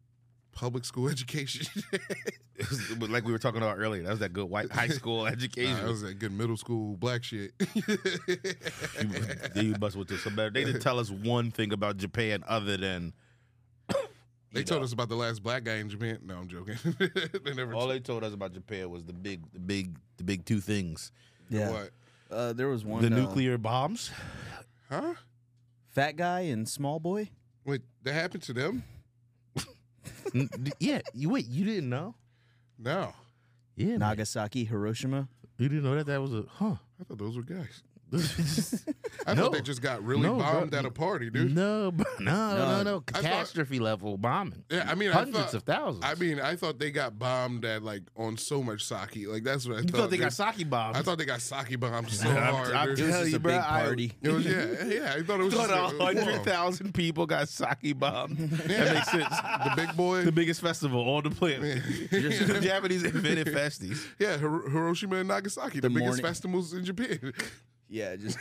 Speaker 2: public school education.
Speaker 1: Like we were talking about earlier, that was that good white high school education.
Speaker 2: Nah, that was that good middle school black shit.
Speaker 1: you, you must with this. So they didn't tell us one thing about Japan other than
Speaker 2: They told know. us about the last black guy in Japan. No, I'm joking. they never.
Speaker 1: All they told us about Japan was the big, the big, the big two things.
Speaker 3: Yeah.
Speaker 2: What?
Speaker 3: Uh, there was one.
Speaker 1: The
Speaker 3: uh,
Speaker 1: nuclear bombs.
Speaker 2: Huh?
Speaker 3: Fat guy and small boy.
Speaker 2: Wait, that happened to them?
Speaker 1: Yeah. You wait. You didn't know?
Speaker 2: No.
Speaker 1: Yeah. Man.
Speaker 3: Nagasaki, Hiroshima.
Speaker 1: You didn't know that that was a huh?
Speaker 2: I thought those were guys. I
Speaker 1: No.
Speaker 2: thought they just got really
Speaker 1: No,
Speaker 2: bombed
Speaker 1: bro.
Speaker 2: at a party, dude.
Speaker 1: No, bro. no, no,
Speaker 2: I
Speaker 1: no,
Speaker 2: thought-
Speaker 1: catastrophe level bombing.
Speaker 2: Yeah, I mean,
Speaker 1: hundreds
Speaker 2: I thought,
Speaker 1: of thousands.
Speaker 2: I mean, I thought they got bombed at like on so much sake. Like that's what I
Speaker 1: you
Speaker 2: thought.
Speaker 1: thought they got sake bombs?
Speaker 2: I thought they got sake bombed so
Speaker 1: I'm-
Speaker 2: hard.
Speaker 1: I'm
Speaker 2: dude.
Speaker 3: It was
Speaker 1: Tell
Speaker 3: just
Speaker 1: you,
Speaker 3: a
Speaker 1: bro,
Speaker 3: big
Speaker 1: I-
Speaker 3: party.
Speaker 2: It was yeah, yeah. I thought it was
Speaker 1: thought
Speaker 2: just
Speaker 1: a
Speaker 2: whoa.
Speaker 1: hundred thousand people got sake bombed.
Speaker 2: Yeah.
Speaker 1: That makes sense.
Speaker 2: The big boy.
Speaker 1: The biggest festival on the planet.
Speaker 2: Yeah.
Speaker 1: The Japanese invented festies.
Speaker 2: Yeah, Hir- Hiroshima and Nagasaki, the,
Speaker 3: The
Speaker 2: biggest
Speaker 3: morning-
Speaker 2: festivals in Japan.
Speaker 3: Yeah, just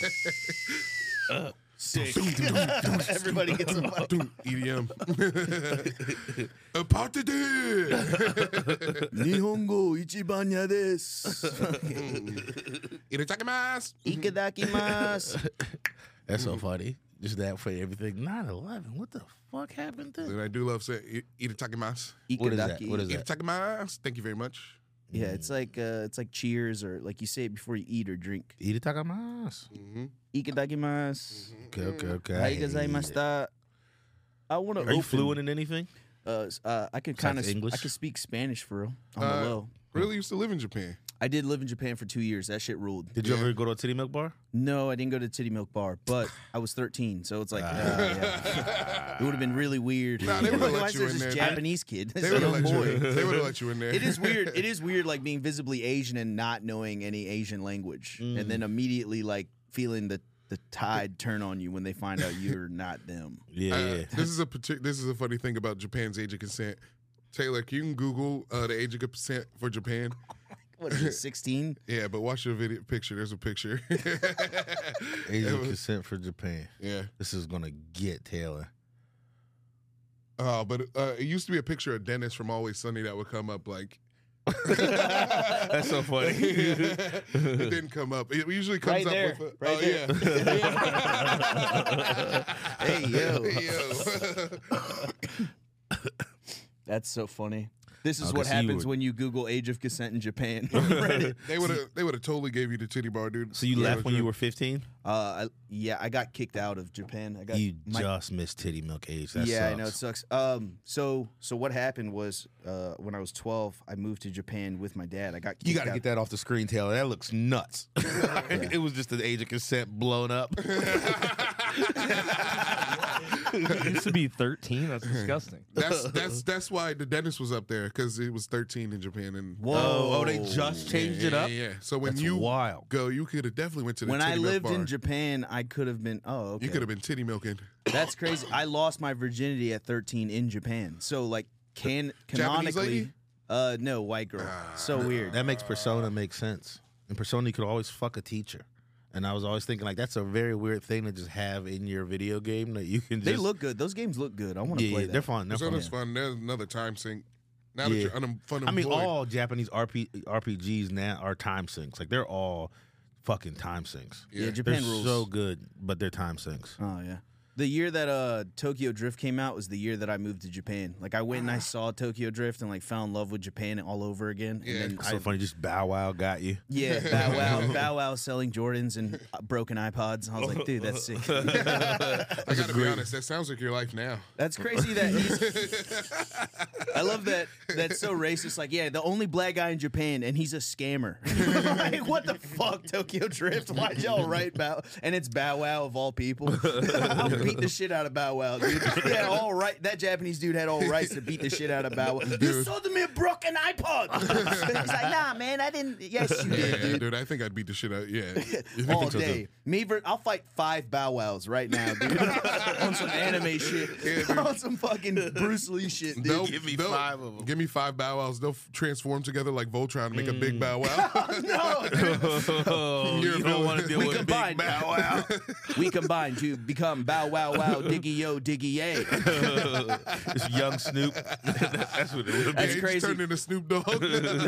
Speaker 3: sick. Everybody gets a
Speaker 2: E D M. A party day.
Speaker 3: Nihongo ichiban ya desu.
Speaker 2: Itadakimasu.
Speaker 3: Ikadakimasu.
Speaker 1: That's so funny. Just that for everything. nine eleven. What the fuck happened there?
Speaker 2: And I do love saying itadakimasu.
Speaker 1: What is that?
Speaker 3: Ikadaki.
Speaker 1: What is that?
Speaker 2: Itadakimasu. Thank you very much.
Speaker 3: Yeah, it's like uh, it's like cheers, or like you say it before you eat or drink.
Speaker 1: Itadakimasu.
Speaker 2: Mm-hmm.
Speaker 3: Ikadakimasu.
Speaker 1: Okay, okay, okay.
Speaker 3: Arigazaimashita. I want to
Speaker 1: Are
Speaker 3: open.
Speaker 1: you fluent in anything?
Speaker 3: Uh, s- uh, I can
Speaker 1: Besides
Speaker 3: kind of
Speaker 1: English?
Speaker 3: I can speak Spanish for real on
Speaker 2: Uh,
Speaker 3: the low.
Speaker 2: Really used to live in Japan.
Speaker 3: I did live in Japan for two years. That shit ruled.
Speaker 1: Did you
Speaker 2: Yeah.
Speaker 1: ever go to a titty milk bar?
Speaker 3: No, I didn't go to Titty Milk Bar, but I was thirteen, so it's like, uh, yeah. It would have been really weird.
Speaker 2: Nah, they would've let
Speaker 3: Why is
Speaker 2: you
Speaker 3: there
Speaker 2: in
Speaker 3: this
Speaker 2: there.
Speaker 3: Japanese kid?
Speaker 2: They
Speaker 3: This
Speaker 2: would have
Speaker 3: young
Speaker 2: let you.
Speaker 3: boy.
Speaker 2: In. They would have let you in there.
Speaker 3: It is weird. It is weird, like being visibly Asian and not knowing any Asian language,
Speaker 2: Mm.
Speaker 3: and then immediately like feeling the the tide turn on you when they find out you're not them.
Speaker 1: Yeah,
Speaker 2: Uh,
Speaker 1: yeah.
Speaker 2: This is a partic- This is a funny thing about Japan's age of consent. Taylor, you can Google uh, the age of consent for Japan.
Speaker 3: What is it, sixteen?
Speaker 2: Yeah, but watch the video picture. There's a picture.
Speaker 1: Age of consent for Japan.
Speaker 2: Yeah.
Speaker 1: This is gonna get Taylor.
Speaker 2: Uh, but uh, it used to be a picture of Dennis from Always Sunny that would come up like.
Speaker 1: That's so funny.
Speaker 2: It didn't come up. It usually comes
Speaker 3: Right
Speaker 2: up
Speaker 3: there.
Speaker 2: with. A,
Speaker 3: Right
Speaker 2: oh,
Speaker 3: there.
Speaker 2: yeah.
Speaker 3: Hey yo,
Speaker 2: Hey, yo.
Speaker 3: that's so funny. This is
Speaker 1: Okay,
Speaker 3: what
Speaker 1: so you
Speaker 3: happens
Speaker 1: were-
Speaker 3: when you Google age of consent in Japan on Reddit.
Speaker 2: They would have. They would have totally gave you the titty bar, dude.
Speaker 1: So you
Speaker 2: Yeah,
Speaker 1: left when you
Speaker 2: sure.
Speaker 1: were fifteen?
Speaker 3: Uh, I, yeah, I got kicked out of Japan. I got
Speaker 1: You
Speaker 3: my-
Speaker 1: just missed titty milk age. That
Speaker 3: yeah,
Speaker 1: sucks.
Speaker 3: I know it sucks. Um, so so what happened was, uh, when I was twelve, I moved to Japan with my dad. I got kicked
Speaker 1: You got to
Speaker 3: out.
Speaker 1: get that off the screen, Taylor. That looks nuts. It was just the age of consent blown up.
Speaker 4: It used to be thirteen. That's disgusting.
Speaker 2: That's that's that's why the dentist was up there because it was thirteen in Japan and.
Speaker 3: Whoa!
Speaker 1: Oh, oh, they just changed it
Speaker 2: yeah,
Speaker 1: up?
Speaker 2: Yeah, yeah. So when
Speaker 1: That's
Speaker 2: you
Speaker 1: wild.
Speaker 2: go, you could have definitely went to the
Speaker 3: When
Speaker 2: titty
Speaker 3: I
Speaker 2: milk
Speaker 3: lived
Speaker 2: bar.
Speaker 3: in Japan, I could have been. Oh, okay.
Speaker 2: You could have been titty milking.
Speaker 3: That's crazy. I lost my virginity at thirteen in Japan. So like, can
Speaker 2: Japanese
Speaker 3: canonically,
Speaker 2: lady?
Speaker 3: uh, no, white girl. So weird.
Speaker 1: That makes Persona make sense. In Persona, you could always fuck a teacher. And I was always thinking, like, that's a very weird thing to just have in your video game that you can just.
Speaker 3: They look good. Those games look good. I want to
Speaker 1: yeah,
Speaker 3: play
Speaker 1: yeah,
Speaker 3: that.
Speaker 1: they're fun. They're fun.
Speaker 2: Persona's fun. There's another time sink. Now that
Speaker 1: Yeah.
Speaker 2: you're un- fun
Speaker 1: I mean,
Speaker 2: employed.
Speaker 1: all Japanese R P, R P Gs now are time sinks. Like, they're all fucking time sinks.
Speaker 3: Yeah,
Speaker 2: Yeah.
Speaker 3: Japan
Speaker 1: They're
Speaker 3: rules.
Speaker 1: so good, but they're time sinks.
Speaker 3: Oh yeah. The year that uh Tokyo Drift came out was the year that I moved to Japan. Like I went and I saw Tokyo Drift and like fell in love with Japan all over again.
Speaker 2: Yeah,
Speaker 3: and then
Speaker 1: So
Speaker 3: I,
Speaker 1: funny, just Bow Wow got you.
Speaker 3: yeah, Bow Wow, Bow Wow selling Jordans and uh, broken iPods. I was like, dude, that's sick.
Speaker 2: I gotta be honest. That sounds like your life now.
Speaker 3: That's crazy that he's. I love that. That's so racist. Like, yeah, the only black guy in Japan, and he's a scammer. Like, what the fuck, Tokyo Drift? Why'd y'all write Bow? And it's Bow Wow of all people. I'll beat the shit out of Bow Wow, dude. He had all right. That Japanese dude had all rights to beat the shit out of Bow Wow. You sold me a broken iPod. He's like, nah, man, I didn't. Yes, you did,
Speaker 2: Yeah,
Speaker 3: dude.
Speaker 2: dude. I think I'd beat the shit out. Yeah.
Speaker 3: All day. Me, ver- I'll fight five Bow Wows right now, dude. On some anime shit.
Speaker 2: Yeah, dude.
Speaker 3: On some fucking Bruce Lee shit, dude.
Speaker 2: They'll-
Speaker 1: Give me
Speaker 2: they'll-
Speaker 1: five of 'em.
Speaker 2: Give me five Bow Wows. They'll f- transform together like Voltron and make a big Bow Wow.
Speaker 3: No, dude.
Speaker 1: Oh,
Speaker 2: You're
Speaker 1: you
Speaker 2: a
Speaker 1: don't want to
Speaker 2: villain.
Speaker 1: deal
Speaker 3: We
Speaker 1: with
Speaker 3: combined.
Speaker 1: Big Bow Wow.
Speaker 3: We combine to become Bow wow, wow, diggy yo, diggy yay.
Speaker 1: It's young Snoop. That's what it would be.
Speaker 3: That's
Speaker 2: Yeah, he
Speaker 3: crazy.
Speaker 2: just turned into Snoop Dogg.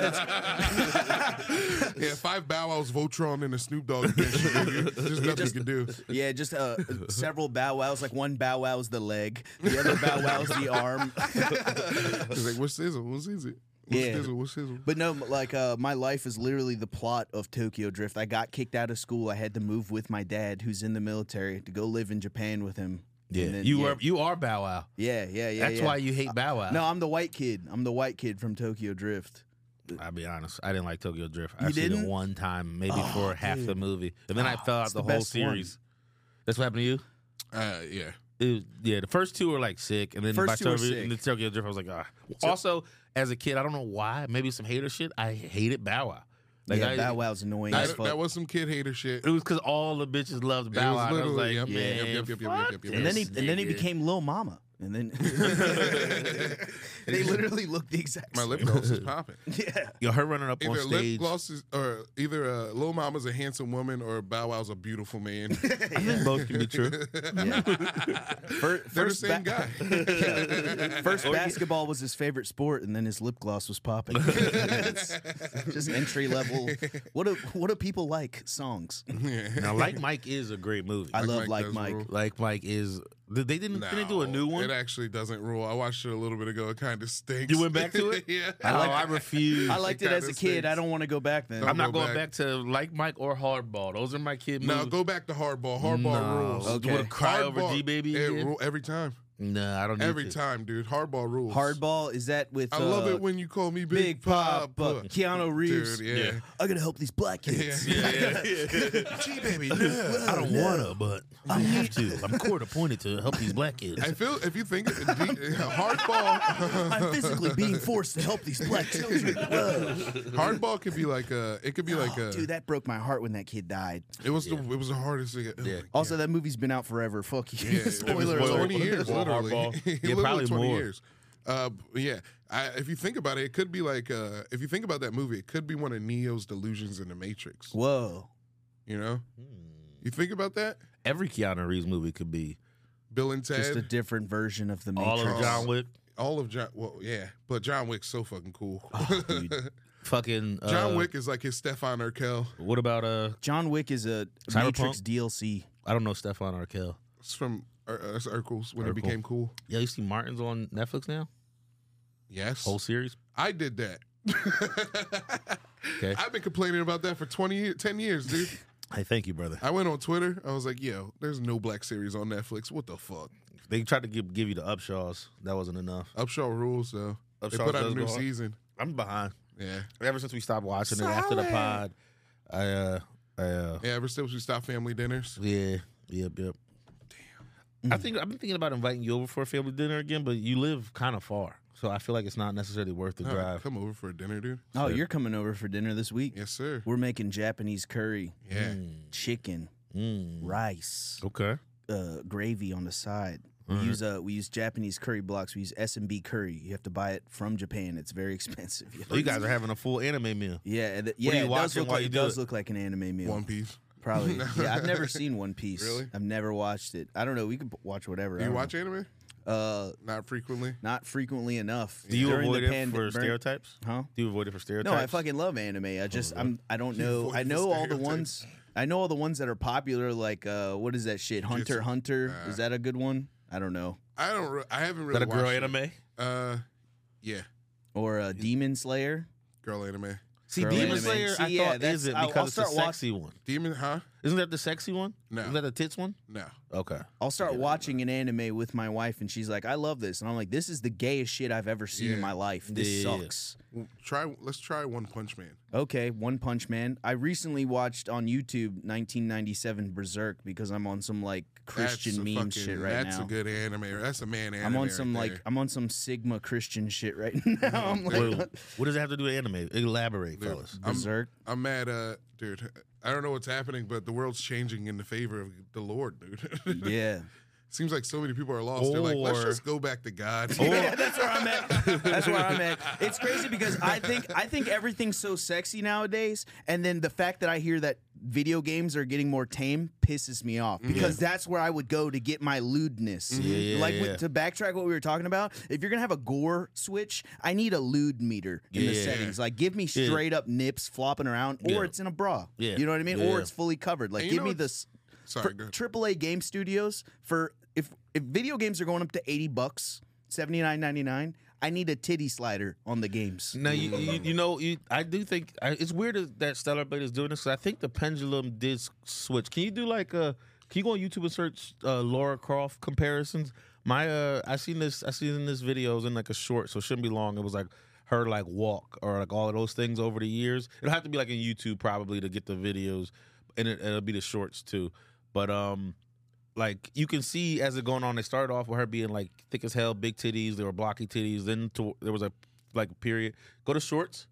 Speaker 2: Yeah, five Bow Wows, Voltron, and a Snoop Dogg. There's nothing you can do.
Speaker 3: Yeah, just uh, several bow wows. Like one bow wow's the leg, the other bow wow's the arm.
Speaker 2: He's like, what's Sizzle? What's Sizzle? What's
Speaker 3: Yeah.
Speaker 2: Sizzle? What's Sizzle?
Speaker 3: But no, like uh, my life is literally the plot of Tokyo Drift. I got kicked out of school. I had to move with my dad, who's in the military, to go live in Japan with him.
Speaker 1: Yeah,
Speaker 3: And then-
Speaker 1: you
Speaker 3: yeah.
Speaker 1: are you are Bow Wow.
Speaker 3: Yeah, yeah, yeah.
Speaker 1: That's
Speaker 3: yeah.
Speaker 1: why you hate Bow Wow.
Speaker 3: No, I'm the white kid. I'm the white kid from Tokyo Drift.
Speaker 1: I'll be honest. I didn't like Tokyo Drift. I
Speaker 3: You
Speaker 1: seen it
Speaker 3: didn't?
Speaker 1: one time, maybe
Speaker 3: Oh,
Speaker 1: for half
Speaker 3: dude.
Speaker 1: the movie, and then I fell out
Speaker 3: it's
Speaker 1: the,
Speaker 3: the
Speaker 1: whole
Speaker 3: best one.
Speaker 1: series. That's what happened to you.
Speaker 2: Uh, yeah.
Speaker 1: It was- yeah, the first two were like sick, and then
Speaker 3: First
Speaker 1: by
Speaker 3: two were
Speaker 1: Tokyo,
Speaker 3: sick.
Speaker 1: and then Tokyo Drift, I was like, ah. Also, as a kid, I don't know why, maybe some hater shit. I hated Bow Wow. Like,
Speaker 3: yeah,
Speaker 1: I,
Speaker 3: Bow Wow's annoying as
Speaker 2: That,
Speaker 3: fuck.
Speaker 2: that was some kid hater shit.
Speaker 1: It was because all the bitches loved
Speaker 2: It
Speaker 1: Bow
Speaker 2: was
Speaker 1: Wow. and I was
Speaker 2: literally-
Speaker 1: like,
Speaker 2: yep,
Speaker 1: man,
Speaker 2: yep, yep, yep, yep,
Speaker 1: fuck
Speaker 2: yep, yep,
Speaker 3: and then he
Speaker 1: this
Speaker 3: and then he
Speaker 1: nigga.
Speaker 3: became Lil Mama, and then they literally look the exact
Speaker 2: My
Speaker 3: same.
Speaker 2: lip gloss is popping.
Speaker 3: Yeah,
Speaker 1: Yo, her running up on
Speaker 2: Either lip
Speaker 1: stage.
Speaker 2: gloss is, or either uh, Lil Mama's a handsome woman or Bow Wow's a beautiful man.
Speaker 1: I think both can be true.
Speaker 3: yeah. Fir-
Speaker 2: They're the
Speaker 3: First,
Speaker 2: same
Speaker 3: ba-
Speaker 2: guy.
Speaker 3: first basketball was his favorite sport, and then his lip gloss was popping. It's just entry level. What do what do people like? Songs.
Speaker 1: Now, Like Mike is a great movie.
Speaker 3: I love
Speaker 2: Mike
Speaker 3: Like
Speaker 2: does
Speaker 3: Mike.
Speaker 2: rule.
Speaker 1: Like Mike is. They didn't. Didn't they do a new
Speaker 2: No,
Speaker 1: one?
Speaker 2: It actually doesn't rule. I watched it a little bit ago. It kind of stinks.
Speaker 1: You went back to it?
Speaker 2: Yeah.
Speaker 1: I, oh, I refuse.
Speaker 3: I liked it
Speaker 2: kinda
Speaker 3: as a kid.
Speaker 2: stinks.
Speaker 3: I don't want to go back then.
Speaker 2: Don't
Speaker 1: I'm not
Speaker 2: go
Speaker 1: going
Speaker 2: back.
Speaker 1: back. to Like Mike or Hardball. Those are my kid
Speaker 2: No,
Speaker 1: movies.
Speaker 2: go back to Hardball. Hardball
Speaker 1: No.
Speaker 2: rules.
Speaker 3: Okay.
Speaker 1: You want to cry over
Speaker 2: Hardball-
Speaker 1: G Baby?
Speaker 2: it
Speaker 1: again?
Speaker 2: ru- every time.
Speaker 1: Nah, I don't need
Speaker 2: Every
Speaker 1: to.
Speaker 2: time, dude. Hardball rules.
Speaker 3: Hardball, is that with
Speaker 2: I love
Speaker 3: uh,
Speaker 2: it when you call me Big,
Speaker 3: Big Papa,
Speaker 2: Papa.
Speaker 3: Keanu Reeves?
Speaker 2: Dude, yeah.
Speaker 1: Yeah.
Speaker 3: I gotta help these black kids.
Speaker 2: Yeah.
Speaker 1: G Baby, no. I don't wanna, but I have to. I'm court appointed to help these black kids.
Speaker 2: I feel if you think hardball,
Speaker 3: I'm physically being forced to help these black children. Whoa.
Speaker 2: hardball could be like a. It could be like a.
Speaker 3: Dude, that broke my heart when that kid died.
Speaker 2: It was the. It was the hardest thing. Oh
Speaker 1: Yeah.
Speaker 2: my
Speaker 3: Also, that movie's been out forever. Fuck you.
Speaker 2: Yeah,
Speaker 3: Spoiler
Speaker 2: it was
Speaker 3: alert.
Speaker 2: twenty years,
Speaker 1: Well,
Speaker 2: literally.
Speaker 1: Hardball. Yeah,
Speaker 2: Literally
Speaker 1: probably
Speaker 2: twenty
Speaker 1: more.
Speaker 2: years. Uh, yeah, I, if you think about it, it could be like uh, if you think about that movie, it could be one of Neo's delusions in the Matrix.
Speaker 3: Whoa.
Speaker 2: You know,
Speaker 1: Hmm.
Speaker 2: you think about that.
Speaker 1: Every Keanu Reeves movie could be
Speaker 2: Bill and Ted,
Speaker 3: Just a different version of the Matrix.
Speaker 1: all of John Wick.
Speaker 2: all of John. Well, yeah, but John Wick's so fucking cool.
Speaker 3: Oh, dude.
Speaker 1: Fucking uh,
Speaker 2: John Wick is like his Stefan Urkel.
Speaker 1: What about uh?
Speaker 3: John Wick is a
Speaker 1: Cyberpunk?
Speaker 3: Matrix D L C.
Speaker 1: I don't know Stefan Urkel.
Speaker 2: It's from Ur- uh, it's Urkel's when
Speaker 1: Urkel.
Speaker 2: it became cool.
Speaker 1: Yeah, you see Martin's on Netflix now.
Speaker 2: Yes,
Speaker 1: Whole series.
Speaker 2: I did that.
Speaker 1: Okay.
Speaker 2: I've been complaining about that for twenty years, ten years, dude.
Speaker 1: Hey, thank you, brother.
Speaker 2: I went on Twitter. I was like, "Yo, there's no black series on Netflix. What the fuck?"
Speaker 1: They tried to give give you the Upshaws. That wasn't enough.
Speaker 2: Upshaw rules, though. They
Speaker 1: Upshaw
Speaker 2: put out a
Speaker 1: does
Speaker 2: new
Speaker 1: go on.
Speaker 2: season.
Speaker 1: I'm behind.
Speaker 2: Yeah,
Speaker 1: Ever since we stopped watching it after the
Speaker 2: Solid.
Speaker 1: pod, I uh, I uh,
Speaker 2: yeah. Ever since we stopped family dinners,
Speaker 1: yeah, yep, yep. Damn. I think I've been thinking about inviting you over for a family dinner again, but you live kind of far, so I feel like it's not necessarily worth the
Speaker 2: Oh,
Speaker 1: drive.
Speaker 2: come over for a dinner, dude.
Speaker 3: Oh, you're coming over for dinner this week?
Speaker 2: Yes, sir.
Speaker 3: We're making Japanese curry,
Speaker 2: Yeah,
Speaker 3: chicken,
Speaker 1: Mm.
Speaker 3: rice,
Speaker 1: Okay.
Speaker 3: uh, gravy on the side. We
Speaker 1: Alright.
Speaker 3: use uh, we use Japanese curry blocks. We use S and B curry. You have to buy it from Japan. It's very expensive.
Speaker 1: So you guys are having a full anime meal.
Speaker 3: Yeah, and th-
Speaker 1: are
Speaker 3: yeah.
Speaker 1: you
Speaker 3: It does
Speaker 1: watching
Speaker 3: look
Speaker 1: while
Speaker 3: like
Speaker 1: you
Speaker 3: it
Speaker 1: do
Speaker 3: does
Speaker 1: it?
Speaker 3: look like an anime meal.
Speaker 2: One Piece.
Speaker 3: Probably. Yeah, I've never seen One Piece.
Speaker 2: Really?
Speaker 3: I've never watched it. I don't know. We could p- watch whatever.
Speaker 2: Do
Speaker 3: I
Speaker 2: you
Speaker 3: don't
Speaker 2: watch anime?
Speaker 3: know. Uh,
Speaker 2: Not frequently.
Speaker 3: not frequently enough.
Speaker 1: Do you
Speaker 3: During
Speaker 1: avoid
Speaker 3: the
Speaker 1: it
Speaker 3: pand-
Speaker 1: for
Speaker 3: dur-
Speaker 1: stereotypes?
Speaker 3: Huh?
Speaker 1: Do you avoid it for
Speaker 3: No,
Speaker 1: stereotypes?
Speaker 3: I fucking love anime. I just I'm I don't
Speaker 2: You
Speaker 3: know.
Speaker 2: avoid
Speaker 3: I
Speaker 2: the
Speaker 3: know all the
Speaker 2: stereotypes.
Speaker 3: ones. I know all the ones that are popular. Like uh, what is that shit? Hunter x Hunter.
Speaker 2: Uh,
Speaker 3: Is that a good one? I don't know.
Speaker 2: I don't. Re- I haven't
Speaker 1: Is
Speaker 2: really.
Speaker 1: that a girl
Speaker 2: watched it.
Speaker 1: anime?
Speaker 2: Uh, yeah,
Speaker 3: Or uh, Demon Slayer.
Speaker 2: girl anime.
Speaker 1: See,
Speaker 3: Girl
Speaker 1: Demon
Speaker 3: anime.
Speaker 1: Slayer,
Speaker 3: See,
Speaker 1: I
Speaker 3: yeah,
Speaker 1: thought
Speaker 3: that's-
Speaker 1: isn't
Speaker 3: I'll-
Speaker 1: because
Speaker 3: I'll
Speaker 1: it's the
Speaker 3: start wa-
Speaker 1: sexy one.
Speaker 2: Demon, huh?
Speaker 1: Isn't that the sexy one?
Speaker 2: No.
Speaker 1: Isn't that the tits one?
Speaker 2: No.
Speaker 1: Okay.
Speaker 3: I'll start watching an anime with my wife, and she's like, "I love this," and I'm like, "This is the gayest shit I've ever seen in
Speaker 2: Yeah.
Speaker 3: my life. This
Speaker 1: Yeah.
Speaker 3: sucks."
Speaker 2: Well, try. Let's try One Punch Man.
Speaker 3: Okay, One Punch Man. I recently watched on YouTube nineteen ninety-seven Berserk because I'm on some like Christian
Speaker 2: That's a
Speaker 3: meme
Speaker 2: fucking-
Speaker 3: shit right
Speaker 2: that's
Speaker 3: now.
Speaker 2: a good anime. That's a man anime.
Speaker 3: I'm on
Speaker 2: right
Speaker 3: some like
Speaker 2: there.
Speaker 3: I'm on some Sigma Christian shit right now. I'm like
Speaker 1: Wait, what does it have to do with anime? Elaborate,
Speaker 2: Dude,
Speaker 1: fellas.
Speaker 2: I'm-
Speaker 3: Berserk.
Speaker 2: I'm mad, uh, dude. I don't know what's happening, but the world's changing in the favor of the Lord, dude.
Speaker 3: Yeah.
Speaker 2: Seems like so many people are lost. They're like, let's
Speaker 1: Or-
Speaker 2: just go back to God.
Speaker 3: Yeah, that's where I'm at. That's where I'm at. It's crazy because I think I think everything's so sexy nowadays, and then the fact that I hear that video games are getting more tame pisses me off because that's where I would go to get my lewdness.
Speaker 1: Yeah, yeah,
Speaker 3: like
Speaker 1: yeah.
Speaker 3: With, to backtrack what we were talking about, if you're gonna have a gore switch, I need a lewd meter in the
Speaker 1: Yeah.
Speaker 3: settings. Like give me
Speaker 1: Yeah.
Speaker 3: straight up nips flopping around, or
Speaker 1: Yeah.
Speaker 3: it's in a bra.
Speaker 1: Yeah.
Speaker 3: You know what I mean?
Speaker 1: Yeah.
Speaker 3: Or it's fully covered. Like
Speaker 2: And you
Speaker 3: give
Speaker 2: know
Speaker 3: me
Speaker 2: what's-
Speaker 3: this
Speaker 2: Sorry,
Speaker 3: for
Speaker 2: go ahead.
Speaker 3: triple A game studios for if if video games are going up to eighty bucks, seventy-nine ninety-nine, I need a titty slider on the games.
Speaker 1: Now you, you you know you, I do think I, it's weird that Stellar Blade is doing this because I think the pendulum did s- switch. Can you do like a? Can you go on YouTube and search uh, Laura Croft comparisons? My uh, I seen this I seen this video it was in like a short, so it shouldn't be long. It was like her like walk or like all of those things over the years. It'll have to be like in YouTube probably to get the videos, and it, it'll be the shorts too. But um. Like you can see as it going on, they started off with her being like thick as hell, big titties. There were blocky titties. Then to, there was a like a period. Go to shorts.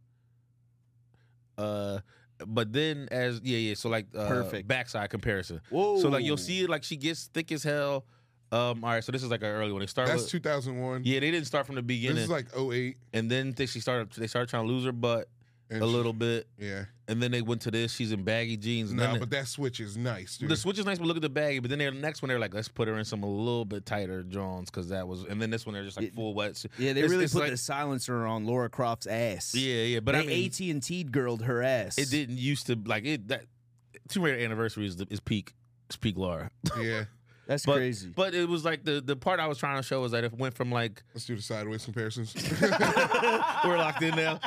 Speaker 1: Uh, but then as yeah yeah, so like uh,
Speaker 3: Perfect.
Speaker 1: backside comparison.
Speaker 3: Whoa.
Speaker 1: So like you'll see it like she gets thick as hell. Um, all right, so this is like an early one. They start
Speaker 2: That's
Speaker 1: with,
Speaker 2: two thousand one.
Speaker 1: yeah, they didn't start from the beginning,
Speaker 2: This is like oh eight.
Speaker 1: and then they, she started they started trying to lose her butt
Speaker 2: And
Speaker 1: a
Speaker 2: she-
Speaker 1: little bit,
Speaker 2: Yeah.
Speaker 1: and then they went to this. She's in baggy jeans. And
Speaker 2: No,
Speaker 1: then
Speaker 2: but that switch is nice, dude.
Speaker 1: the switch is nice, but look at the baggy. But then the next one, they're like, let's put her in some a little bit tighter Johns because that was. And then this one, they're just like
Speaker 3: Yeah.
Speaker 1: full wet.
Speaker 3: Yeah, they
Speaker 1: It's-
Speaker 3: really
Speaker 1: it's
Speaker 3: put
Speaker 1: like-
Speaker 3: the silencer on Laura Croft's ass.
Speaker 1: Yeah, yeah, but
Speaker 3: they
Speaker 1: I mean,
Speaker 3: A T and T girled her ass.
Speaker 1: it didn't used to like it. That Tomb Raider Anniversary is, the, is peak, is peak Laura.
Speaker 2: yeah.
Speaker 3: That's
Speaker 1: But,
Speaker 3: crazy.
Speaker 1: But it was like the the part I was trying to show is that it went from like
Speaker 2: Let's do the sideways comparisons.
Speaker 1: we're locked in now.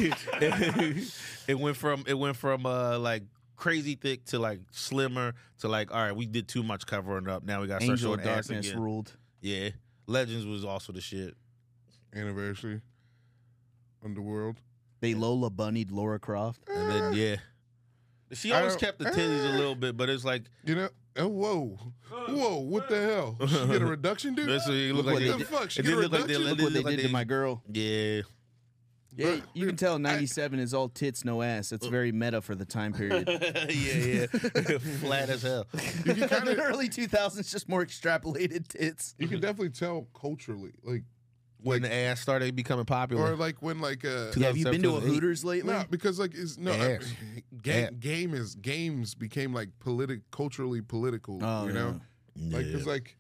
Speaker 1: it went from it went from uh like crazy thick to like slimmer to like all right, we did too much covering up. Now we got to start
Speaker 3: Angel
Speaker 1: showing
Speaker 3: of
Speaker 1: ass
Speaker 3: Darkness
Speaker 1: again.
Speaker 3: ruled.
Speaker 1: Yeah, Legends was also the shit.
Speaker 2: Anniversary. Underworld.
Speaker 3: They Lola bunnied Laura Croft.
Speaker 1: And then yeah, she
Speaker 2: I
Speaker 1: always
Speaker 2: don't-
Speaker 1: kept the titties a little bit, but it's like
Speaker 2: You know? Oh, whoa. Whoa, what the hell? She get a reduction, dude?
Speaker 1: this. It looked
Speaker 3: what
Speaker 1: like
Speaker 3: they
Speaker 2: What
Speaker 1: they,
Speaker 2: the fuck? She
Speaker 1: it
Speaker 2: get a
Speaker 1: did look like they-
Speaker 2: reduction?
Speaker 1: it
Speaker 3: Look
Speaker 1: did
Speaker 3: what they
Speaker 1: look like
Speaker 3: did to my girl.
Speaker 1: yeah.
Speaker 3: Yeah,
Speaker 2: Bruh,
Speaker 3: you can tell ninety-seven is all tits, no ass. It's very meta for the time period.
Speaker 1: yeah, yeah, flat as hell.
Speaker 2: You can kind
Speaker 3: the
Speaker 2: of,
Speaker 3: early two thousands, just more extrapolated tits.
Speaker 2: you can definitely tell culturally, like,
Speaker 1: When the ass started becoming popular,
Speaker 2: or like when like uh,
Speaker 3: Yeah, have you been to a
Speaker 1: two thousand seven,
Speaker 3: Hooters lately?
Speaker 2: no, because like it's no
Speaker 1: Ass.
Speaker 2: uh, game, game is games became like politic culturally political,
Speaker 3: Oh,
Speaker 2: you know, like
Speaker 1: Yeah.
Speaker 2: because like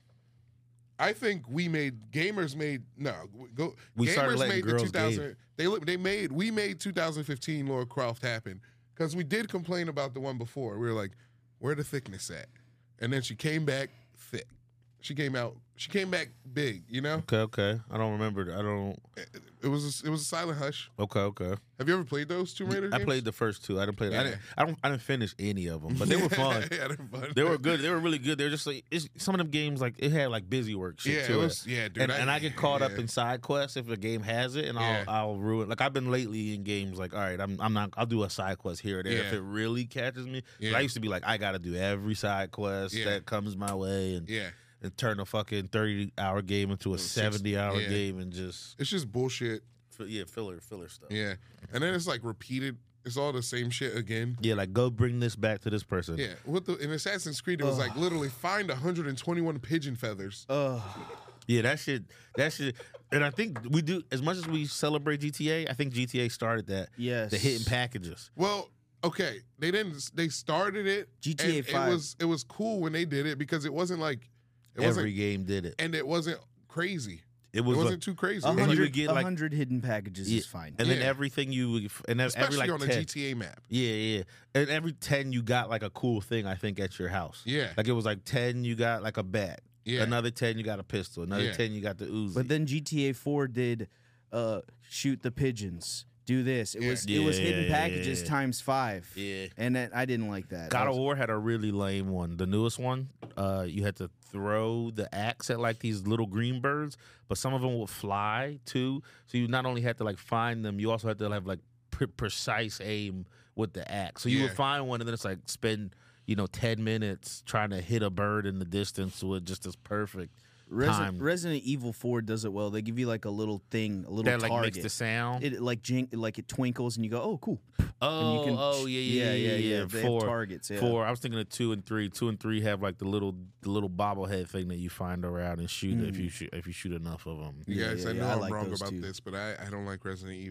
Speaker 2: I think we made gamers made no go
Speaker 1: We started
Speaker 2: gamers
Speaker 1: letting
Speaker 2: made the
Speaker 1: girls
Speaker 2: two thousand they li- they made we made two thousand fifteen Laura Croft happen because we did complain about the one before. We were like, where the thickness at? And then she came back thick. She came out. She came back big. You know,
Speaker 1: Okay, okay. I don't remember. I don't.
Speaker 2: it, it was a, it was a silent hush.
Speaker 1: Okay, okay.
Speaker 2: Have you ever played those Tomb Raider
Speaker 1: I
Speaker 2: games?
Speaker 1: played the first two. I didn't play. I
Speaker 2: Yeah.
Speaker 1: didn't. I don't. I didn't finish any of them, but they were fun.
Speaker 2: yeah, they're fun.
Speaker 1: They were good. They were really good. They were just like it's, some of them games. Like it had like busy work shit
Speaker 2: Yeah,
Speaker 1: to
Speaker 2: it was. Yeah, dude.
Speaker 1: and, and I get caught up
Speaker 2: yeah.
Speaker 1: in side quests if a game has it, and
Speaker 2: Yeah.
Speaker 1: I'll I'll ruin. Like I've been lately in games. Like all right, I'm I'm not. I'll do a side quest here or there if
Speaker 2: Yeah.
Speaker 1: it really catches me. 'Cause
Speaker 2: Yeah.
Speaker 1: I used to be like I got to do every side quest
Speaker 2: Yeah.
Speaker 1: that comes my way, and
Speaker 2: Yeah,
Speaker 1: and turn a fucking thirty hour game into a
Speaker 2: Six-
Speaker 1: seventy hour
Speaker 2: yeah.
Speaker 1: game and just
Speaker 2: it's just bullshit.
Speaker 1: yeah filler filler stuff.
Speaker 2: Yeah, and then it's like repeated. It's all the same shit again.
Speaker 1: Yeah, like go bring this back to this person.
Speaker 2: Yeah, what the in Assassin's Creed it was like literally find one hundred twenty-one pigeon feathers.
Speaker 3: Ugh.
Speaker 1: Yeah, that shit, that shit, and I think we do as much as we celebrate G T A. I think G T A started that.
Speaker 3: Yes.
Speaker 1: The hidden packages.
Speaker 2: Well, okay, they didn't. They started it.
Speaker 3: G T A
Speaker 2: and
Speaker 3: five.
Speaker 2: It was it was cool when they did it because it wasn't like it
Speaker 1: Every
Speaker 2: wasn't
Speaker 1: game did it.
Speaker 2: and it wasn't crazy.
Speaker 1: It
Speaker 2: It
Speaker 1: was,
Speaker 2: wasn't
Speaker 1: like,
Speaker 2: too crazy.
Speaker 3: A
Speaker 2: It was
Speaker 1: And you
Speaker 2: like-
Speaker 1: would get,
Speaker 3: hundred,
Speaker 1: like-
Speaker 3: a hundred hidden packages
Speaker 1: yeah,
Speaker 3: is fine.
Speaker 1: and then
Speaker 2: Yeah.
Speaker 1: everything you would- and then every
Speaker 2: especially
Speaker 1: like
Speaker 2: on a
Speaker 1: ten,
Speaker 2: G T A map.
Speaker 1: Yeah, yeah, and every ten you got like a cool thing. I think at your house.
Speaker 2: Yeah.
Speaker 1: like it was like ten you got like a bat.
Speaker 2: Yeah.
Speaker 1: Another ten you got a pistol. Another
Speaker 2: Yeah.
Speaker 1: ten you got the Uzi.
Speaker 3: But then G T A four did uh, shoot the pigeons, do this. It
Speaker 2: Yeah.
Speaker 3: was it was
Speaker 1: Yeah,
Speaker 3: hidden
Speaker 1: yeah,
Speaker 3: packages
Speaker 1: yeah.
Speaker 3: times five.
Speaker 1: Yeah.
Speaker 3: and that, I didn't like that.
Speaker 1: God
Speaker 3: That
Speaker 1: of
Speaker 3: was-
Speaker 1: War had a really lame one. The newest one, uh, you had to throw the axe at like these little green birds, but some of them would fly too. So you not only had to like find them, you also had to have like pre- precise aim with the axe. So you
Speaker 2: Yeah.
Speaker 1: would find one, and then it's like spend you know ten minutes trying to hit a bird in the distance with just this perfect
Speaker 3: Resident,
Speaker 1: time
Speaker 3: Resident Evil four does it well. They give you like a little thing, a little
Speaker 1: that like
Speaker 3: target.
Speaker 1: makes the sound.
Speaker 3: It like jink, like it twinkles, and you go, "Oh, cool."
Speaker 1: oh,
Speaker 3: and you can,
Speaker 1: oh yeah, yeah, yeah, yeah. yeah.
Speaker 3: They have
Speaker 1: Four,
Speaker 3: targets. Yeah.
Speaker 1: Four. I was thinking of two and three. Two and three have like the little, the little bobblehead thing that you find around and shoot if you shoot if you shoot enough of them.
Speaker 2: You
Speaker 3: Yeah,
Speaker 2: guys,
Speaker 3: yeah,
Speaker 2: I know
Speaker 3: yeah, I
Speaker 2: I'm
Speaker 3: like
Speaker 2: wrong
Speaker 3: those
Speaker 2: about
Speaker 3: too.
Speaker 2: this, but I, I don't like Resident Evil.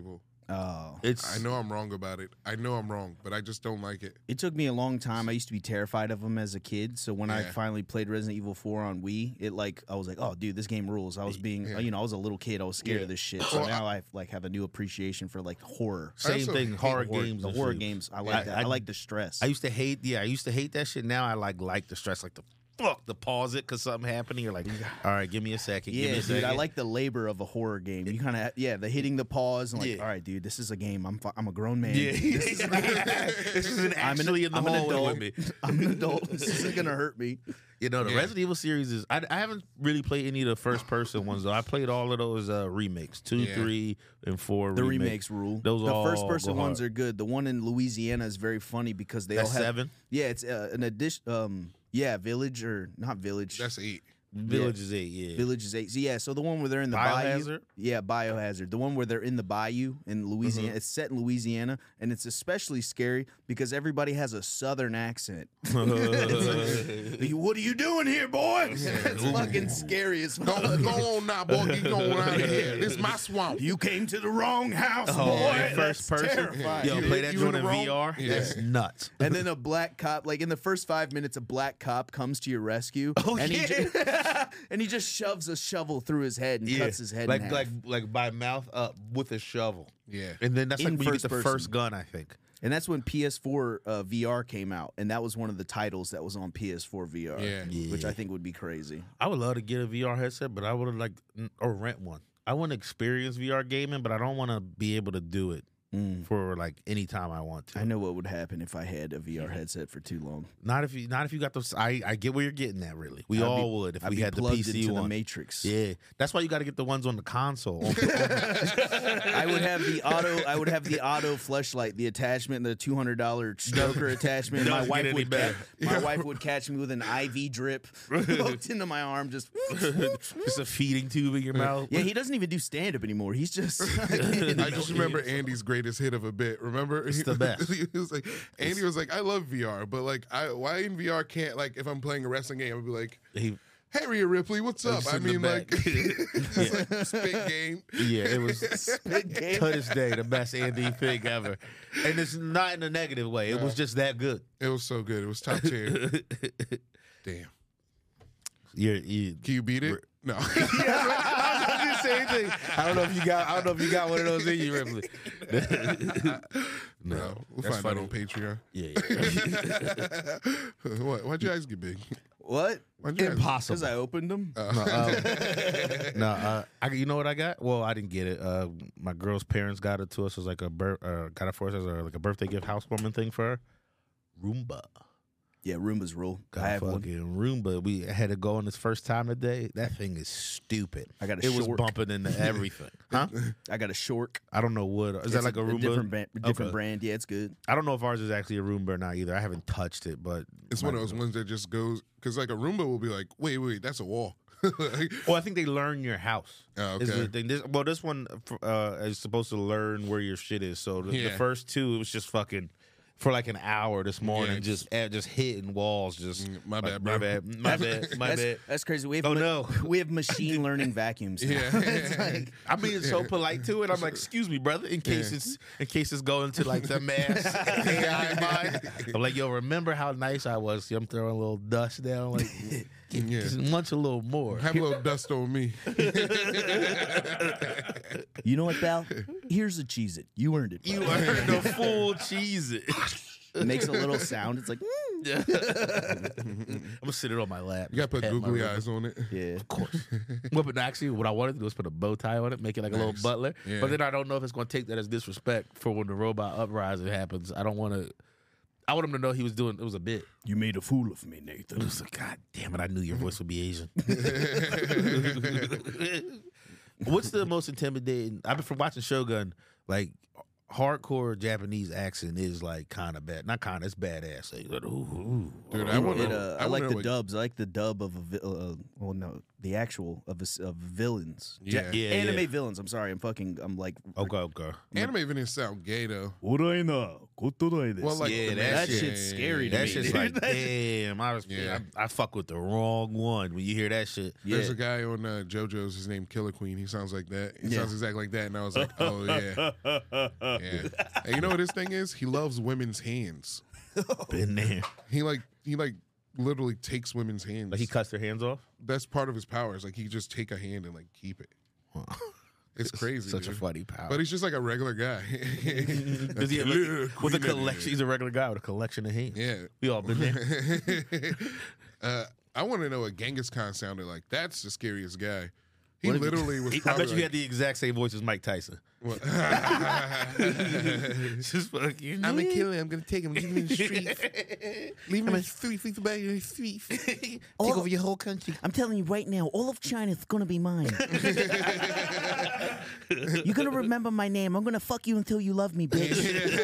Speaker 3: Oh,
Speaker 1: It's
Speaker 2: I know I'm wrong about it. I know I'm wrong, but I just don't like it.
Speaker 3: it took me a long time. I used to be terrified of them as a kid. So when I
Speaker 2: Yeah.
Speaker 3: finally played Resident Evil four on Wii, it like I was like, oh, dude, this game rules. I was being,
Speaker 2: Yeah.
Speaker 3: you know, I was a little kid. I was scared
Speaker 1: Yeah.
Speaker 3: of this shit. So
Speaker 2: Well,
Speaker 3: now I like have a new appreciation for like horror.
Speaker 1: same
Speaker 2: also
Speaker 1: thing.
Speaker 2: hate
Speaker 1: Horror
Speaker 3: Horror-
Speaker 1: games,
Speaker 3: the
Speaker 1: and
Speaker 3: horror
Speaker 1: shit.
Speaker 3: games. I like
Speaker 1: I-
Speaker 3: that.
Speaker 1: I-
Speaker 3: I, like the stress.
Speaker 1: I used to hate. Yeah, I used to hate that shit. Now I like like the stress, like the fuck to pause it because something happened. You're like, all right, give me a second. give me
Speaker 3: yeah,
Speaker 1: a
Speaker 3: dude,
Speaker 1: second.
Speaker 3: I like the labor of a horror game. You kind of, yeah, the hitting the pause and like,
Speaker 1: Yeah.
Speaker 3: all right, dude, this is a game. I'm, fu- I'm a grown man.
Speaker 1: Yeah,
Speaker 3: This is-
Speaker 1: this isn't
Speaker 3: I'm an,
Speaker 1: actually in the
Speaker 3: I'm an
Speaker 1: hallway
Speaker 3: adult.
Speaker 1: with me.
Speaker 3: I'm an adult. This isn't gonna hurt me.
Speaker 1: You know, the
Speaker 2: Yeah.
Speaker 1: Resident Evil series is. I, I haven't really played any of the first person ones though. I played all of those uh, remakes, two,
Speaker 2: Yeah.
Speaker 1: three, and four.
Speaker 3: The
Speaker 1: remakes.
Speaker 3: remakes rule.
Speaker 1: Those
Speaker 3: the
Speaker 1: all
Speaker 3: first person
Speaker 1: go
Speaker 3: ones
Speaker 1: hard.
Speaker 3: are good. The one in Louisiana is very funny because they
Speaker 1: That's
Speaker 3: all have
Speaker 1: seven.
Speaker 3: Yeah, it's uh, an addition. Um, yeah, village or not village.
Speaker 2: That's eight.
Speaker 1: Village is eight. Yeah.
Speaker 3: Village is eight. So yeah, so the one where they're in the
Speaker 1: Biohazard?
Speaker 3: bayou. Yeah, Biohazard. The one where they're in the bayou in Louisiana.
Speaker 1: Mm-hmm.
Speaker 3: It's set in Louisiana, and it's especially scary because everybody has a southern accent. It's like, what are you doing here, boy? It's fucking scary as fuck.
Speaker 2: Go, go on now, boy. Get going out of here. This is my swamp.
Speaker 3: You came to the wrong house,
Speaker 1: Oh,
Speaker 3: boy.
Speaker 1: in first
Speaker 3: That's
Speaker 1: person.
Speaker 3: terrifying.
Speaker 1: Yo,
Speaker 2: You-
Speaker 1: play that
Speaker 2: you
Speaker 1: joint
Speaker 2: in
Speaker 1: in
Speaker 2: the
Speaker 1: V R.
Speaker 2: wrong- Yeah.
Speaker 1: That's nuts.
Speaker 3: And then a black cop, like in the first five minutes, a black cop comes to your rescue.
Speaker 1: Oh,
Speaker 3: and
Speaker 1: yeah.
Speaker 3: He just, and he just shoves a shovel through his head and cuts his head
Speaker 1: like
Speaker 3: in half.
Speaker 1: like like by mouth up with a shovel.
Speaker 2: Yeah.
Speaker 1: And then that's
Speaker 3: In
Speaker 1: like when you
Speaker 3: first
Speaker 1: get the
Speaker 3: person.
Speaker 1: first gun, I think.
Speaker 3: And that's when P S four uh, V R came out, and that was one of the titles that was on P S four V R,
Speaker 2: Yeah.
Speaker 3: which
Speaker 1: Yeah.
Speaker 3: I think would be crazy.
Speaker 1: I would love to get a V R headset, but I would have like or rent one. I want to experience V R gaming, but I don't want to be able to do it for like any time I want to.
Speaker 3: I know what would happen if I had a V R headset for too long.
Speaker 1: Not if you not if you got those. I I get where you're getting at. Really, we
Speaker 3: I'd
Speaker 1: all
Speaker 3: be-
Speaker 1: would if
Speaker 3: I'd
Speaker 1: we
Speaker 3: be
Speaker 1: had the
Speaker 3: plugged
Speaker 1: P C
Speaker 3: into
Speaker 1: one.
Speaker 3: the Matrix.
Speaker 1: Yeah, that's why you got to get the ones on the console. On-
Speaker 3: I would have the auto. I would have the auto fleshlight, the attachment, the two hundred dollar stoker attachment. My
Speaker 1: Doesn't get
Speaker 3: wife
Speaker 1: any
Speaker 3: would.
Speaker 1: better.
Speaker 3: Ca- my wife would catch me with an I V drip hooked into my arm. Just
Speaker 1: Just a feeding tube in your mouth.
Speaker 3: yeah. He doesn't even do stand up anymore. He's just.
Speaker 2: I just remember Andy's greatest hit of a bit. Remember,
Speaker 1: It's the best.
Speaker 2: he was like, Andy was like, "I love V R, but like, I why in V R can't like if I'm playing a wrestling game, I'd be like,
Speaker 1: He-
Speaker 2: hey Rhea Ripley, what's up?
Speaker 1: It's
Speaker 2: I
Speaker 1: in the
Speaker 2: mean, like,
Speaker 1: back.
Speaker 2: it's like spit game.
Speaker 1: yeah, it was
Speaker 3: Spit game.
Speaker 1: to this day the best Andy thing ever, and it's not in a negative way. It was just that good.
Speaker 2: It was so good. It was top tier. Damn.
Speaker 1: You're, you,
Speaker 2: Can you beat it? No.
Speaker 1: I was gonna do the same thing. I don't know if you got. I don't know if you got one of those in you, Ripley.
Speaker 2: no. We'll
Speaker 1: that's
Speaker 2: find
Speaker 1: funny.
Speaker 2: out on Patreon.
Speaker 1: Yeah, yeah.
Speaker 2: what? Why'd your eyes get big?
Speaker 3: What?
Speaker 2: Why'd your eyes-
Speaker 1: Impossible.
Speaker 3: Because I opened them.
Speaker 1: No, um, no uh, I, you know what I got? Well, I didn't get it. Uh, my girl's parents got it to us as like a bir- uh, got it for us as a, like a birthday gift, housewarming thing for her. Roomba.
Speaker 3: Yeah, Roomba's rule.
Speaker 1: Got
Speaker 3: I
Speaker 1: a
Speaker 3: have one.
Speaker 1: fucking Roomba. We had to go on this first time today. That thing is stupid.
Speaker 3: I got a
Speaker 1: It was
Speaker 3: Shork.
Speaker 1: bumping into everything. Huh?
Speaker 3: I got a Shork.
Speaker 1: I don't know what. Is
Speaker 3: It's
Speaker 1: that like a Roomba?
Speaker 3: different brand? Different
Speaker 1: Okay.
Speaker 3: brand. Yeah, it's good.
Speaker 1: I don't know if ours is actually a Roomba or not either. I haven't touched it, but
Speaker 2: It's one of those ones that just goes because like a Roomba will be like, wait, wait, that's a wall. Like,
Speaker 1: Well, I think they learn your house.
Speaker 2: Oh,
Speaker 1: Is
Speaker 2: okay.
Speaker 1: the thing. This, well, this one uh, is supposed to learn where your shit is. So the, the
Speaker 2: Yeah.
Speaker 1: first two, it was just fucking for like an hour this morning,
Speaker 2: Yeah,
Speaker 1: just eh, just hitting walls. Just
Speaker 2: Mm, my
Speaker 1: like,
Speaker 2: bad,
Speaker 1: my
Speaker 2: bro.
Speaker 1: bad, my bad, my
Speaker 3: that's,
Speaker 1: bad.
Speaker 3: that's crazy. We have
Speaker 1: Oh,
Speaker 3: ma-
Speaker 1: no.
Speaker 3: we have machine learning vacuums. now.
Speaker 2: Yeah.
Speaker 3: It's like,
Speaker 1: I'm being so polite to it. I'm like, excuse me, brother, in case
Speaker 2: Yeah.
Speaker 1: it's in case it's going to like the mass A I mind. I'm like, yo, remember how nice I was? I'm throwing a little dust down, like
Speaker 2: Yeah.
Speaker 1: just munch a little more.
Speaker 2: Have a little dust on me.
Speaker 3: you know what, pal? Here's a Cheez It. You earned it.
Speaker 1: You
Speaker 3: bud.
Speaker 1: earned the full cheese. It.
Speaker 3: It makes a little sound. It's like, mm.
Speaker 1: I'm gonna sit it on my lap.
Speaker 2: You gotta put
Speaker 1: Pat my
Speaker 2: googly
Speaker 1: rubber.
Speaker 2: eyes on it.
Speaker 3: yeah.
Speaker 1: Of course. Well, but actually, what I wanted to do was put a bow tie on it, make it like a little
Speaker 2: Nice.
Speaker 1: butler.
Speaker 2: Yeah.
Speaker 1: But then I don't know if it's going to take that as disrespect for when the robot uprising happens. I don't want to. I want him to know he was doing. It was a bit.
Speaker 3: You made a fool of me,
Speaker 1: It
Speaker 3: Nathan.
Speaker 1: was like, God damn it! I knew your voice would be Asian. What's the most intimidating? I've been from watching Shogun. Like, hardcore Japanese accent is like kind of bad. Not kind of, it's badass. Like, ooh, ooh.
Speaker 2: Dude, I want
Speaker 3: It,
Speaker 2: to.
Speaker 3: uh, I, like the dubs. I like the dub of a vi- uh, well, no, the actual of a s of villains. Ja-
Speaker 2: Yeah.
Speaker 1: Yeah,
Speaker 3: anime
Speaker 1: yeah.
Speaker 3: villains. I'm sorry, I'm fucking. I'm like.
Speaker 1: Okay, okay.
Speaker 2: Anime even didn't sound gay though.
Speaker 3: Well, like
Speaker 1: Yeah, that
Speaker 3: that
Speaker 1: shit-
Speaker 3: shit's scary to
Speaker 1: That
Speaker 3: me.
Speaker 1: shit's
Speaker 3: dude.
Speaker 1: like,
Speaker 3: That shit-
Speaker 1: damn, I was,
Speaker 2: Yeah.
Speaker 1: I, I fuck with the wrong one when you hear that shit.
Speaker 2: There's
Speaker 3: Yeah.
Speaker 2: a guy on uh, JoJo's. His name Killer Queen. He sounds like that. He
Speaker 3: Yeah.
Speaker 2: sounds exactly like that. And I was like, oh yeah, yeah. And you know what his thing is? He loves women's hands.
Speaker 1: Been there.
Speaker 2: He like he like literally takes women's hands.
Speaker 1: Like he cuts their hands off.
Speaker 2: That's part of his powers. Like he can just take a hand and like keep it. It's crazy.
Speaker 1: Such
Speaker 2: dude.
Speaker 1: a funny power.
Speaker 2: But he's just like a regular guy.
Speaker 1: Does he have,
Speaker 2: Killer
Speaker 1: like, with a
Speaker 2: Queen.
Speaker 1: collection? He's a regular guy with a collection of hands.
Speaker 2: Yeah.
Speaker 1: We all been there.
Speaker 2: uh, I want to know what Genghis Khan sounded like. That's the scariest guy. He
Speaker 3: What if-
Speaker 2: literally was.
Speaker 1: He- I
Speaker 2: Probably
Speaker 1: bet you
Speaker 2: like,
Speaker 1: had the exact same voice as Mike Tyson.
Speaker 2: What-
Speaker 1: Just fuck you.
Speaker 2: I'm gonna kill him. I'm gonna take him. Leave him in the street. Leave him in three feet away in the street.
Speaker 1: Take over your whole country.
Speaker 3: I'm telling you right now, all of China's gonna be mine. You're gonna remember my name. I'm gonna fuck you until you love me, bitch.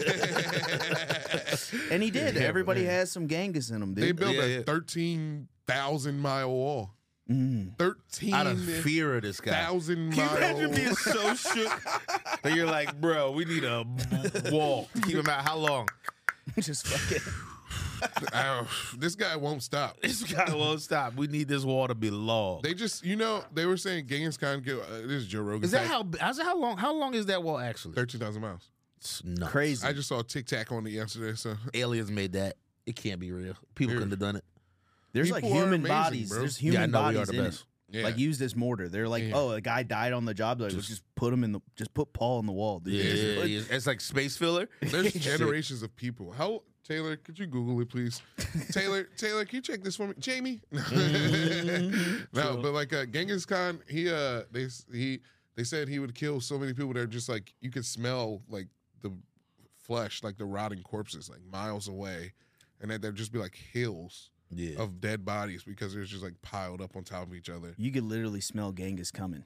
Speaker 3: And he did. Everybody has some Genghis in them, dude.
Speaker 2: They built
Speaker 1: Yeah,
Speaker 2: a
Speaker 1: yeah.
Speaker 2: thirteen thousand mile wall.
Speaker 3: Mm.
Speaker 2: Thirteen
Speaker 1: Out of fear of this guy.
Speaker 2: thousand
Speaker 1: Can you
Speaker 2: mile.
Speaker 1: imagine being so shook that you're like, bro, we need a b- wall to keep him out? How long?
Speaker 3: Just fucking.
Speaker 2: Ow, this guy won't stop.
Speaker 1: This guy won't stop. We need this wall to be logged.
Speaker 2: They just, you know, they were saying Genghis Khan. Go, uh, this is Joe Rogan.
Speaker 1: Is that how? How's how long? How long is that wall actually?
Speaker 2: Thirteen thousand miles.
Speaker 1: It's nuts.
Speaker 3: Crazy.
Speaker 2: I just saw Tic Tac on it yesterday. So
Speaker 1: Aliens made that. It can't be real. People
Speaker 2: Dude.
Speaker 1: couldn't have done it.
Speaker 3: There's like
Speaker 2: People are
Speaker 3: human
Speaker 2: amazing,
Speaker 3: bodies.
Speaker 2: bro.
Speaker 3: There's
Speaker 1: Yeah, I
Speaker 3: human
Speaker 1: know we are
Speaker 3: bodies
Speaker 1: the
Speaker 3: in
Speaker 1: best.
Speaker 3: it.
Speaker 2: yeah,
Speaker 3: Like used as mortar. They're like,
Speaker 2: Yeah.
Speaker 3: oh, a guy died on the job. Like,
Speaker 2: Just-
Speaker 3: let's just put him in the, just put Paul in the wall. Dude.
Speaker 1: Yeah,
Speaker 3: Just
Speaker 1: yeah,
Speaker 3: put-
Speaker 1: yeah. It's like space filler.
Speaker 2: there's generations of people. How Taylor? Could you Google it, please? Taylor, Taylor, can you check this for me? Jamie? No, but like uh, Genghis Khan, he uh, they he they said he would kill so many people that are just like you could smell like the flesh, like the rotting corpses, like miles away, and that there'd just be like hills
Speaker 1: Yeah.
Speaker 2: of dead bodies because it was just like piled up on top of each other.
Speaker 3: You could literally smell Genghis coming.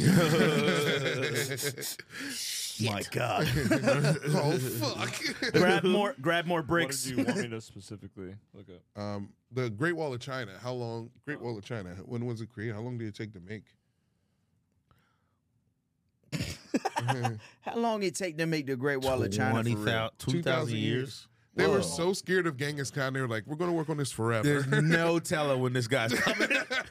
Speaker 3: My God.
Speaker 2: Oh fuck!
Speaker 3: grab more, grab more
Speaker 4: What
Speaker 3: bricks.
Speaker 4: did you want me to specifically look up?
Speaker 2: um, the Great Wall of China. How long? Great Wall of China. When was it created? How long did it take to make?
Speaker 3: How long it take to make the Great Wall of China? For real?
Speaker 1: two thousand years.
Speaker 2: They
Speaker 3: Whoa.
Speaker 2: were so scared of Genghis Khan. They were like, "We're going to work on this forever."
Speaker 1: There's no telling when this guy's coming.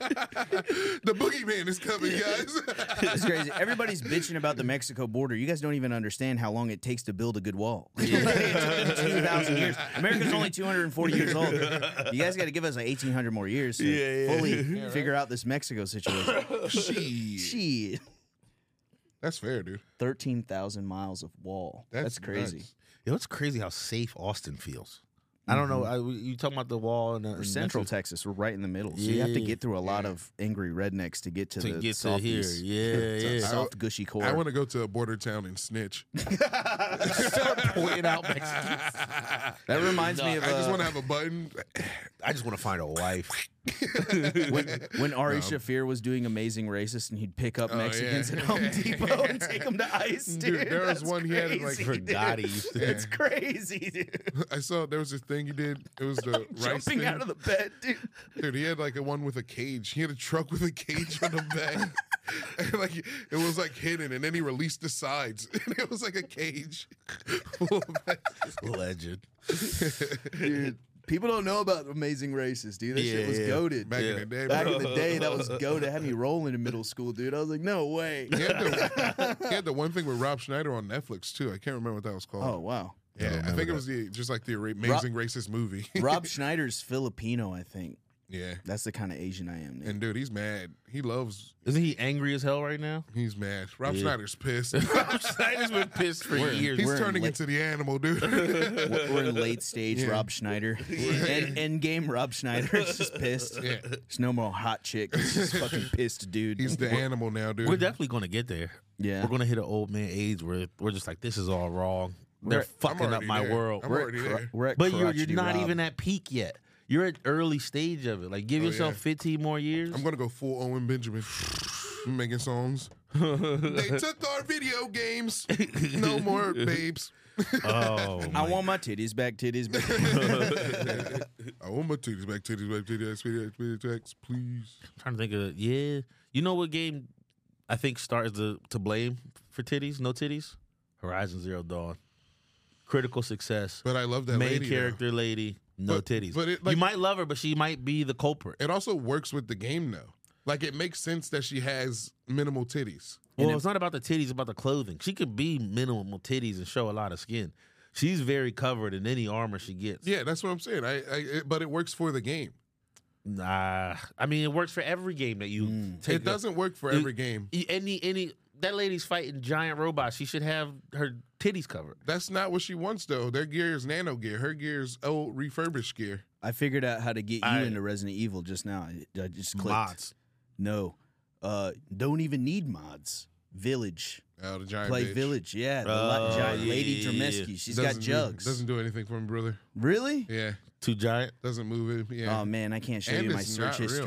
Speaker 2: The boogeyman is coming, guys.
Speaker 3: It's crazy. Everybody's bitching about the Mexico border. You guys don't even understand how long it takes to build a good wall. It took two thousand years. America's only two hundred forty years old. You guys got to give us like eighteen hundred more years to
Speaker 1: Yeah, yeah.
Speaker 3: fully figure out this Mexico situation.
Speaker 2: Shit.
Speaker 3: Shit.
Speaker 2: That's fair, dude.
Speaker 3: thirteen thousand miles of wall. That's,
Speaker 2: That's
Speaker 3: crazy.
Speaker 2: nuts.
Speaker 1: Yo, it's crazy how safe Austin feels. I don't know. I, you talking about the wall and
Speaker 3: We're Central Texas. We're right in the middle. So you have to
Speaker 1: Yeah.
Speaker 3: get through a lot of angry rednecks to get to,
Speaker 1: to
Speaker 3: the
Speaker 1: get to
Speaker 3: softies.
Speaker 1: here. Yeah,
Speaker 3: To
Speaker 1: yeah.
Speaker 3: soft, gushy core.
Speaker 2: I want to go to a border town and snitch.
Speaker 1: Start pointing out Mexicans.
Speaker 3: that reminds me of
Speaker 2: I just
Speaker 3: uh,
Speaker 2: want to have a button.
Speaker 1: I just want to find a wife.
Speaker 3: when, when Ari Shafir was doing Amazing Racist and he'd pick up
Speaker 2: Oh,
Speaker 3: Mexicans
Speaker 2: yeah.
Speaker 3: at Home Depot and take them to ICE, dude.
Speaker 2: Dude, there was
Speaker 3: That's
Speaker 2: one he had, like,
Speaker 3: crazy,
Speaker 1: forgot he
Speaker 3: dude.
Speaker 1: used to-
Speaker 3: It's crazy, dude.
Speaker 2: I saw there was this thing he did. It was the rice
Speaker 3: Jumping
Speaker 2: thing.
Speaker 3: out of the bed, dude.
Speaker 2: Dude, he had like a one with a cage. He had a truck with a cage on the back. And like it was like hidden, and then he released the sides, and it was like a cage full of
Speaker 1: Legend.
Speaker 3: Dude, people don't know about Amazing Racist, dude. That shit
Speaker 1: Yeah,
Speaker 3: was
Speaker 1: yeah.
Speaker 3: goated.
Speaker 2: back
Speaker 1: Yeah.
Speaker 2: in the day.
Speaker 3: Back
Speaker 2: bro.
Speaker 3: in the day, that was goated. Had me rolling in middle school, dude. I was like, no way.
Speaker 2: He had, the, he had the one thing with Rob Schneider on Netflix too. I can't remember what that was called.
Speaker 3: Oh, wow.
Speaker 2: yeah, I,
Speaker 1: remember
Speaker 2: think it
Speaker 1: that.
Speaker 2: was the just like the ra- amazing racist movie.
Speaker 3: Rob Schneider's Filipino, I think.
Speaker 2: Yeah,
Speaker 3: That's the kind of Asian I am. Dude.
Speaker 2: and dude, he's mad. He loves.
Speaker 1: Isn't he angry as hell right now?
Speaker 2: He's mad. Rob
Speaker 1: Yeah.
Speaker 2: Schneider's pissed.
Speaker 1: Schneider's been pissed for
Speaker 3: We're-
Speaker 1: years.
Speaker 2: He's
Speaker 3: We're in
Speaker 2: turning
Speaker 3: late-
Speaker 2: into the animal, dude.
Speaker 3: We're we're in late stage
Speaker 2: Yeah.
Speaker 3: Rob Schneider. End, end game Rob Schneider is just pissed.
Speaker 2: Yeah.
Speaker 3: There's no more hot chick. He's just fucking pissed, dude.
Speaker 2: He's the animal now, dude.
Speaker 1: We're definitely going to get there.
Speaker 3: yeah.
Speaker 1: We're going to hit an old man age where we're just like, this is all wrong. They're
Speaker 3: We're-
Speaker 2: I'm
Speaker 1: fucking up
Speaker 2: already
Speaker 1: my
Speaker 2: there.
Speaker 1: world.
Speaker 2: I'm
Speaker 3: We're
Speaker 2: already
Speaker 3: at,
Speaker 2: there.
Speaker 3: we're at
Speaker 1: But you're, you're
Speaker 3: crotchety
Speaker 1: not
Speaker 3: Rob.
Speaker 1: even at peak yet. You're at early stage of it. Like, give
Speaker 2: Oh,
Speaker 1: yourself
Speaker 2: yeah.
Speaker 1: fifteen more years.
Speaker 2: I'm gonna go full Owen Benjamin. making songs. They took our video games. No more babes.
Speaker 1: Oh,
Speaker 3: I want my titties back, titties back.
Speaker 2: I want my titties back, titties back, titties back, titties back, titties back, please.
Speaker 1: I'm trying to think of yeah. You know what game I think starts to to blame for titties? No titties. Horizon Zero Dawn. Critical success.
Speaker 2: But I love that
Speaker 1: Main
Speaker 2: lady,
Speaker 1: character
Speaker 2: though.
Speaker 1: lady. No
Speaker 2: But-
Speaker 1: titties.
Speaker 2: but it, like-
Speaker 1: you might love her, but she might be the culprit.
Speaker 2: It also works with the game, though. Like, it makes sense that she has minimal titties.
Speaker 1: Well,
Speaker 3: And
Speaker 1: it's not about the titties, it's about the clothing. She could be minimal titties and show a lot of skin. She's very covered in any armor she gets.
Speaker 2: Yeah, that's what I'm saying. I, I it, but it works for the game.
Speaker 1: Nah, I mean it works for every game that you
Speaker 3: Mm.
Speaker 1: take.
Speaker 2: It doesn't work for
Speaker 1: it-
Speaker 2: every game.
Speaker 1: the- any any that lady's fighting giant robots. She should have her titties covered.
Speaker 2: That's not what she wants, though. Their gear is nano gear. Her gear is old refurbished gear.
Speaker 3: I figured out how to get you
Speaker 1: I-
Speaker 3: into Resident Evil just now. I, I just clicked.
Speaker 1: Mods.
Speaker 3: No, uh, don't even need mods. Village,
Speaker 2: Oh, the giant
Speaker 3: play
Speaker 2: bitch.
Speaker 3: Village. Yeah, the
Speaker 1: Oh,
Speaker 3: li- giant
Speaker 1: yeah,
Speaker 3: Lady
Speaker 1: yeah, yeah.
Speaker 3: Dremeski. She's
Speaker 2: Doesn't
Speaker 3: got
Speaker 2: do-
Speaker 3: jugs.
Speaker 2: doesn't do anything for me, brother.
Speaker 3: Really?
Speaker 2: Yeah,
Speaker 1: Too giant.
Speaker 2: doesn't move it. Yeah,
Speaker 3: Oh man, I can't show
Speaker 2: And
Speaker 3: you my
Speaker 2: it's
Speaker 3: search
Speaker 2: not real.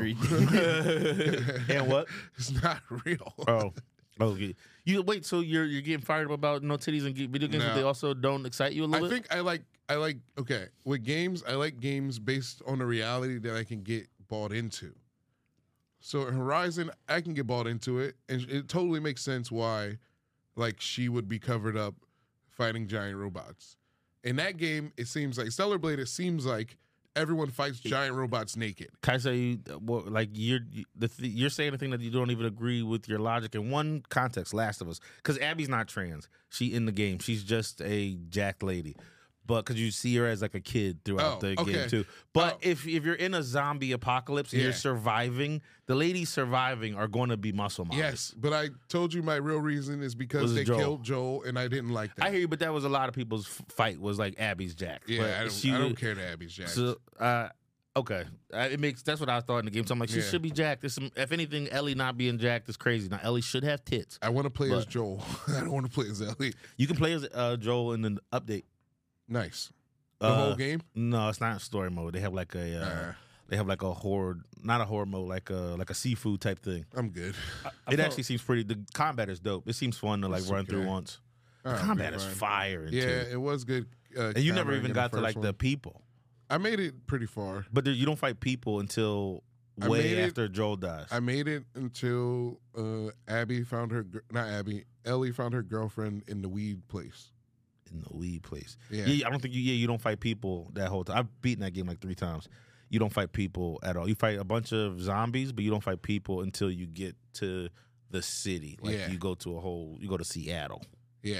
Speaker 3: history.
Speaker 1: And what?
Speaker 2: it's not real.
Speaker 1: Oh. Okay. You wait. So you're you're getting fired up about no titties and ge- video games, but
Speaker 2: No.
Speaker 1: they also don't excite you a
Speaker 2: I
Speaker 1: little bit.
Speaker 2: think I like I like okay with games. I like games based on the reality that I can get bought into. So in Horizon, I can get bought into it, and it totally makes sense why, like, she would be covered up fighting giant robots. In that game, it seems like Stellar Blade. It seems like everyone fights giant robots naked.
Speaker 1: Can I say you, well, like you're you- the th- you're saying the thing that you don't even agree with your logic in one context, Last of Us, because Abby's not trans. She in the game, she's just a jacked lady, but because you see her as like a kid throughout
Speaker 2: Oh,
Speaker 1: the
Speaker 2: okay.
Speaker 1: game too. But
Speaker 2: Oh.
Speaker 1: if if you're in a zombie apocalypse and you're
Speaker 2: Yeah.
Speaker 1: surviving, the ladies surviving are going to be muscle models.
Speaker 2: Yes, but I told you my real reason is because
Speaker 1: Was
Speaker 2: they
Speaker 1: Joel.
Speaker 2: killed Joel, and I didn't like that.
Speaker 1: I hear you, but that was a lot of people's f- fight was like Abby's jacked.
Speaker 2: yeah,
Speaker 1: but
Speaker 2: I don't,
Speaker 1: she
Speaker 2: I don't
Speaker 1: was-
Speaker 2: care that Abby's jacked.
Speaker 1: So, uh, okay, uh, it makes that's what I thought in the game. So I'm like, she
Speaker 2: Yeah.
Speaker 1: should be jacked. There's some, if anything, Ellie not being jacked is crazy. Now Ellie should have tits.
Speaker 2: I want to play as
Speaker 1: but-
Speaker 2: Joel. I don't want to play as Ellie.
Speaker 1: You can play as uh, Joel in the update.
Speaker 2: Nice. The
Speaker 1: Uh,
Speaker 2: whole game.
Speaker 1: No, it's not story mode. They have like a uh,
Speaker 2: Uh.
Speaker 1: they have like a horde, not a horde mode, like a like a seafood type thing.
Speaker 2: I'm good.
Speaker 4: I
Speaker 1: it
Speaker 4: felt-
Speaker 1: actually seems pretty. The combat is dope. It seems fun to like
Speaker 2: It's
Speaker 1: run through
Speaker 2: okay.
Speaker 1: once. The
Speaker 2: All right,
Speaker 1: combat
Speaker 2: okay,
Speaker 1: is
Speaker 2: fine.
Speaker 1: fire. in
Speaker 2: Yeah,
Speaker 1: two.
Speaker 2: it was good. Uh,
Speaker 1: and you never
Speaker 2: combating
Speaker 1: even
Speaker 2: in
Speaker 1: got to
Speaker 2: first
Speaker 1: like
Speaker 2: one.
Speaker 1: the people,
Speaker 2: I made it pretty far.
Speaker 1: but there, you don't fight people until
Speaker 2: I
Speaker 1: way
Speaker 2: made it-
Speaker 1: after Joel dies.
Speaker 2: I made it until uh, Abby found her. gr- Not Abby. Ellie found her girlfriend in the weed place.
Speaker 1: in the weed place.
Speaker 2: Yeah.
Speaker 1: Yeah, I don't think you. Yeah, you don't fight people that whole time. I've beaten that game like three times. You don't fight people at all. You fight a bunch of zombies, but you don't fight people until you get to the city. Like
Speaker 2: Yeah.
Speaker 1: you go to a whole. You go to Seattle.
Speaker 2: Yeah.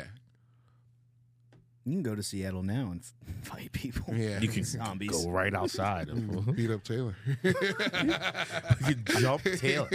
Speaker 3: You can go to Seattle now and f- fight people.
Speaker 2: Yeah.
Speaker 1: You can
Speaker 3: Zombies.
Speaker 1: go right outside.
Speaker 2: Mm, Beat up Taylor.
Speaker 1: You can jump Taylor.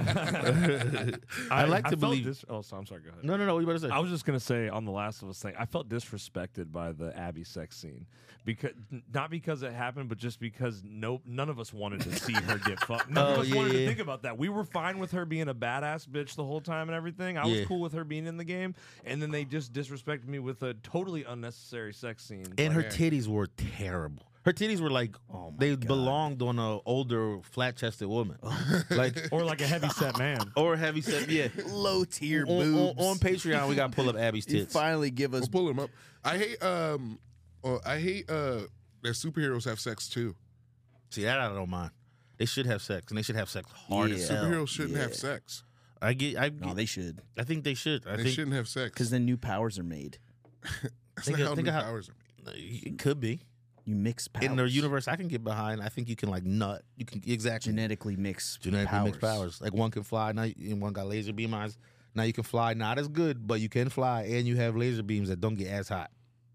Speaker 1: I like to
Speaker 4: felt
Speaker 1: believe.
Speaker 4: Dis- oh, so I'm sorry. Go ahead.
Speaker 1: No, no, no. What you about to say?
Speaker 4: I was just gonna say on the Last of Us thing, I felt disrespected by the Abby sex scene because not because it happened, but just because no, none of us wanted to see her get fucked. None
Speaker 1: Oh,
Speaker 4: of us
Speaker 1: yeah,
Speaker 4: wanted
Speaker 1: yeah.
Speaker 4: to think about that. We were fine with her being a badass bitch the whole time and everything. I was
Speaker 1: Yeah.
Speaker 4: cool with her being in the game, and then they just disrespected me with a totally unnecessary sex scene.
Speaker 1: and her
Speaker 2: Yeah.
Speaker 1: titties were terrible. Her titties were like
Speaker 3: Oh my
Speaker 1: they
Speaker 3: God.
Speaker 1: belonged on an older, flat-chested woman, like
Speaker 4: or like a heavy set man.
Speaker 1: or heavy set. Yeah,
Speaker 3: Low tier
Speaker 1: on, on,
Speaker 3: boobs.
Speaker 1: on Patreon we got to pull up Abby's
Speaker 3: You
Speaker 1: tits.
Speaker 3: finally give us.
Speaker 2: We'll pull him up. I hate. Um. uh, I hate. Uh. That superheroes have sex too.
Speaker 1: See that I don't mind. They should have sex, and they should have sex hard as
Speaker 3: Yeah.
Speaker 1: hell.
Speaker 2: Superheroes shouldn't
Speaker 3: yeah.
Speaker 2: have sex.
Speaker 1: I get. I,
Speaker 3: No,
Speaker 1: get-
Speaker 3: they should,
Speaker 1: I think they should. I
Speaker 2: They
Speaker 1: think
Speaker 2: shouldn't have sex.
Speaker 3: because then new powers are made.
Speaker 2: That's
Speaker 1: think
Speaker 2: not
Speaker 1: of-
Speaker 2: how
Speaker 1: think
Speaker 2: new
Speaker 1: of how-
Speaker 2: powers are.
Speaker 1: it could be
Speaker 3: You mix powers.
Speaker 1: in the universe I can get behind. I think you can like nut. You can exactly
Speaker 3: genetically mix
Speaker 1: genetically
Speaker 3: powers.
Speaker 1: mixed powers. Like one can fly now, you- and one got laser beam eyes. Now you can fly, not as good, but you can fly, and you have laser beams that don't get as hot.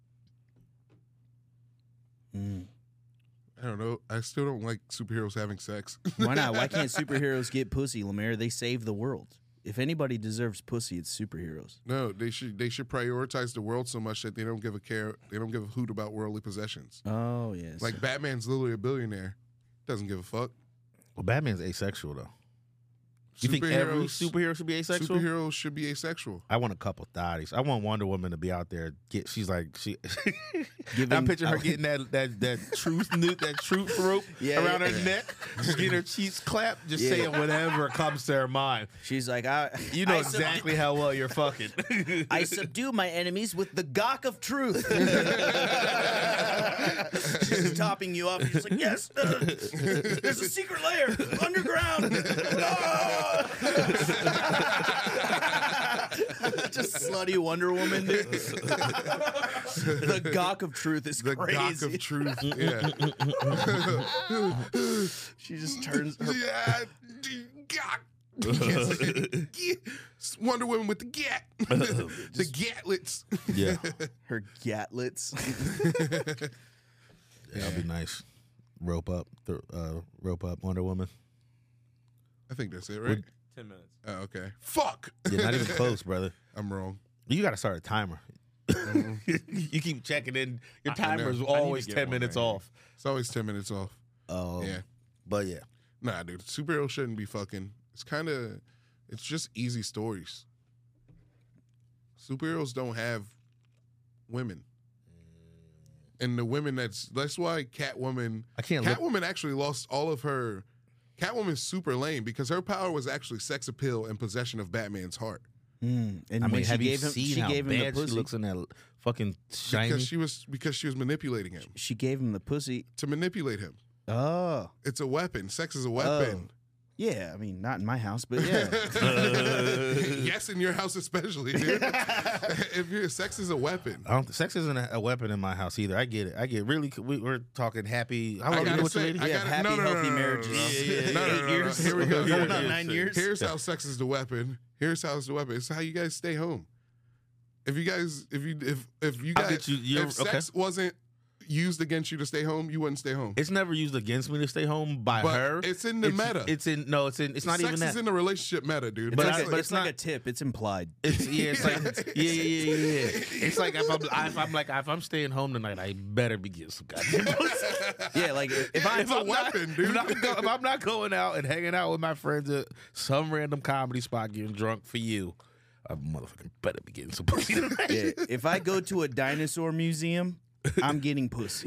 Speaker 3: Mm.
Speaker 2: I don't know. I still don't like superheroes having sex.
Speaker 3: Why not? Why can't superheroes get pussy, Lemaire? They save the world. If anybody deserves pussy, it's superheroes.
Speaker 2: No, they should. They should prioritize the world so much that they don't give a care. They don't give a hoot about worldly possessions.
Speaker 3: Oh yes.
Speaker 2: Like Batman's literally a billionaire. Doesn't give a fuck.
Speaker 1: Well, Batman's asexual though. You think every
Speaker 2: Superheroes-
Speaker 1: superhero should be asexual?
Speaker 2: Superheroes should be asexual.
Speaker 1: I want a couple thotties. I want Wonder Woman to be out there. Get she's like she.
Speaker 3: Giving-
Speaker 1: I'm picturing her getting that that that truth nu- that truth rope
Speaker 3: Yeah,
Speaker 1: around
Speaker 3: yeah.
Speaker 1: her neck, just getting her cheeks clapped, just
Speaker 3: Yeah.
Speaker 1: saying whatever comes to her mind.
Speaker 3: She's like, I,
Speaker 1: You know
Speaker 3: I sub-
Speaker 1: exactly how well you're fucking.
Speaker 3: I subdue my enemies with the gawk of truth. She's topping you up. You're just like, yes, uh, there's a secret layer underground. Ah! Just slutty Wonder Woman, dude. The gawk of truth is
Speaker 2: The
Speaker 3: crazy.
Speaker 2: gawk of truth. Yeah.
Speaker 3: She just turns her.
Speaker 2: yeah. d- gawk. Yes. Wonder Woman with the gat. The gatlets.
Speaker 1: yeah,
Speaker 3: Her gatlets.
Speaker 1: that'd be nice. Rope up, th- uh, rope up Wonder Woman.
Speaker 2: I think that's it, right?
Speaker 4: Ten minutes.
Speaker 2: Oh, okay. Fuck.
Speaker 1: Yeah, not even close, brother.
Speaker 2: I'm wrong.
Speaker 1: You got to start a timer. You keep checking in. Your
Speaker 2: I- I know.
Speaker 1: timer's
Speaker 2: I need
Speaker 4: to
Speaker 1: always
Speaker 4: get
Speaker 1: ten
Speaker 4: one
Speaker 1: minutes
Speaker 4: right here.
Speaker 1: off.
Speaker 2: It's always ten minutes off.
Speaker 1: Oh,
Speaker 2: Yeah.
Speaker 1: but yeah.
Speaker 2: Nah, dude. Superheroes shouldn't be fucking. It's kind of. It's just easy stories. Superheroes don't have women. And the women that's that's why Catwoman
Speaker 1: I can't look.
Speaker 2: Catwoman actually lost all of her. Catwoman's super lame because her power was actually sex appeal and possession of Batman's heart.
Speaker 3: Mm, and
Speaker 1: I
Speaker 3: when
Speaker 1: mean,
Speaker 3: she
Speaker 1: have you
Speaker 3: gave him,
Speaker 1: seen
Speaker 3: she
Speaker 1: how
Speaker 3: gave him the
Speaker 1: bad she
Speaker 3: pussy.
Speaker 1: looks in that fucking shiny?
Speaker 2: Because she was because she was manipulating him
Speaker 3: She gave him the pussy.
Speaker 2: to manipulate him.
Speaker 3: Oh,
Speaker 2: It's a weapon. Sex is a weapon.
Speaker 3: yeah. I mean, not in my house, but yeah.
Speaker 2: Yes, in your house especially, dude. If your sex is a weapon.
Speaker 1: I don't. Sex isn't a, a weapon in my house either. I get it. I get it. Really. We, we're talking happy. How
Speaker 2: I
Speaker 1: long you
Speaker 2: gotta
Speaker 1: been with your
Speaker 2: say,
Speaker 1: lady?
Speaker 2: I
Speaker 3: Yeah,
Speaker 2: gotta,
Speaker 3: happy,
Speaker 2: no, no, no,
Speaker 3: healthy
Speaker 2: no, no,
Speaker 3: marriages.
Speaker 2: No, no,
Speaker 1: Yeah, yeah,
Speaker 2: no, no,
Speaker 1: yeah.
Speaker 2: no,
Speaker 3: Eight
Speaker 2: no, no.
Speaker 3: years.
Speaker 2: Here we go. Here
Speaker 3: Going
Speaker 2: we
Speaker 3: on
Speaker 2: go.
Speaker 3: nine years.
Speaker 2: Here's how sex is the weapon. Here's how it's the weapon. It's how you guys stay home. If you guys, if you, if if you
Speaker 1: I'll
Speaker 2: guys,
Speaker 1: get you- you're-
Speaker 2: if sex wasn't used against you to stay home, you wouldn't stay home.
Speaker 1: It's never used against me to stay home by
Speaker 2: But
Speaker 1: her.
Speaker 2: it's in the meta.
Speaker 1: It's in no. It's in. It's not
Speaker 2: sex
Speaker 1: even that.
Speaker 2: is in the relationship meta, dude.
Speaker 3: It's
Speaker 1: But
Speaker 3: like,
Speaker 1: I-
Speaker 3: a,
Speaker 1: but
Speaker 3: it's
Speaker 1: it's
Speaker 3: like
Speaker 1: not-
Speaker 3: a tip. It's implied.
Speaker 1: It's yeah. It's like yeah, yeah, yeah, yeah, yeah. It's like if I'm if I'm like if I'm staying home tonight, I better be getting some goddamn pussy.
Speaker 3: Yeah, like if I
Speaker 2: It's a
Speaker 1: I'm not-
Speaker 2: weapon, dude.
Speaker 1: If, I'm go- if I'm not going out and hanging out with my friends at some random comedy spot getting drunk for you, I motherfucking better be getting some pussy tonight.
Speaker 3: yeah, if I go to a dinosaur museum, I'm getting pussy.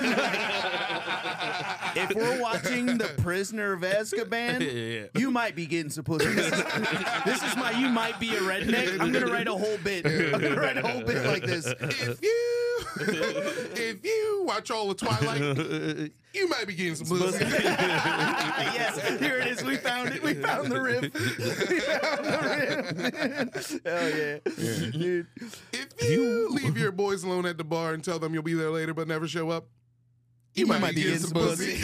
Speaker 3: If we're watching The Prisoner of Azkaban,
Speaker 1: Yeah, yeah.
Speaker 3: you might be getting some pussy. This is, this is my you might be a redneck. I'm gonna write a whole bit. I'm gonna write a whole bit like this.
Speaker 2: if you, if you watch all of Twilight, you might be getting some pussy.
Speaker 3: Yes, here it is. We found it. We found the rib. We found the rib. Hell yeah, dude.
Speaker 2: If you leave your boys alone at the bar and tell them you'll be there later but never show up, you, might, be getting some pussy.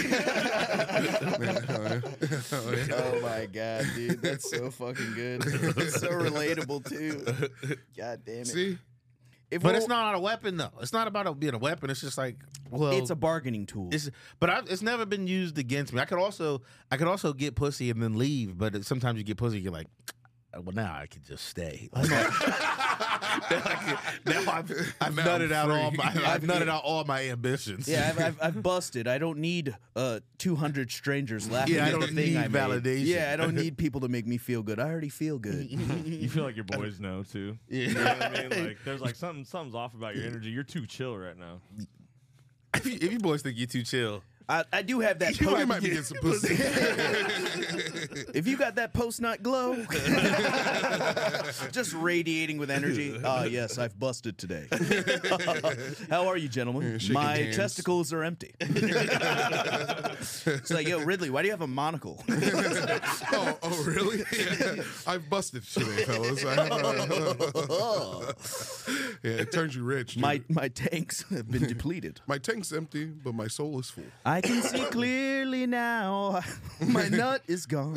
Speaker 3: Oh my god, dude, that's so fucking good. It's so relatable too. God damn it.
Speaker 2: See?
Speaker 3: If
Speaker 1: But
Speaker 3: we're-
Speaker 1: it's not a weapon though. It's not about it being a weapon. It's just like well,
Speaker 3: It's a bargaining tool.
Speaker 1: It's, but I, it's never been used against me. I could also, I could also get pussy and then leave. But it, sometimes you get pussy, you're like, well, now I can just stay. now, I can, now I've, I've
Speaker 2: Now
Speaker 1: nutted
Speaker 2: I'm
Speaker 1: out all
Speaker 2: free.
Speaker 1: my, I've nutted out all my ambitions.
Speaker 3: Yeah, I've, I've, I've busted. I don't need uh, two hundred strangers laughing
Speaker 1: Yeah, I
Speaker 3: at
Speaker 1: don't
Speaker 3: the thing
Speaker 1: need
Speaker 3: I made.
Speaker 1: validation.
Speaker 3: Yeah, I don't need people to make me feel good. I already feel good.
Speaker 4: You feel like your boys know too. You know what I mean? Like there's like something something's off about your energy. You're too chill right now.
Speaker 1: if, you, if you boys think you're too chill,
Speaker 3: I, I do have that
Speaker 2: You
Speaker 3: post.
Speaker 2: might be getting some pussy.
Speaker 3: If you got that post nut glow, just radiating with energy. Ah, yes, I've busted today. How are you, gentlemen?
Speaker 2: shaking
Speaker 3: My
Speaker 2: hands.
Speaker 3: testicles are empty. It's like, yo, Ridley, why do you have a monocle?
Speaker 2: oh, oh, really? Yeah. I've busted today, fellas. I have, uh, yeah, it turns you rich. Dude.
Speaker 3: My my tanks have been depleted.
Speaker 2: my tank's empty, but my soul is full.
Speaker 3: I can see clearly now. My nut is gone.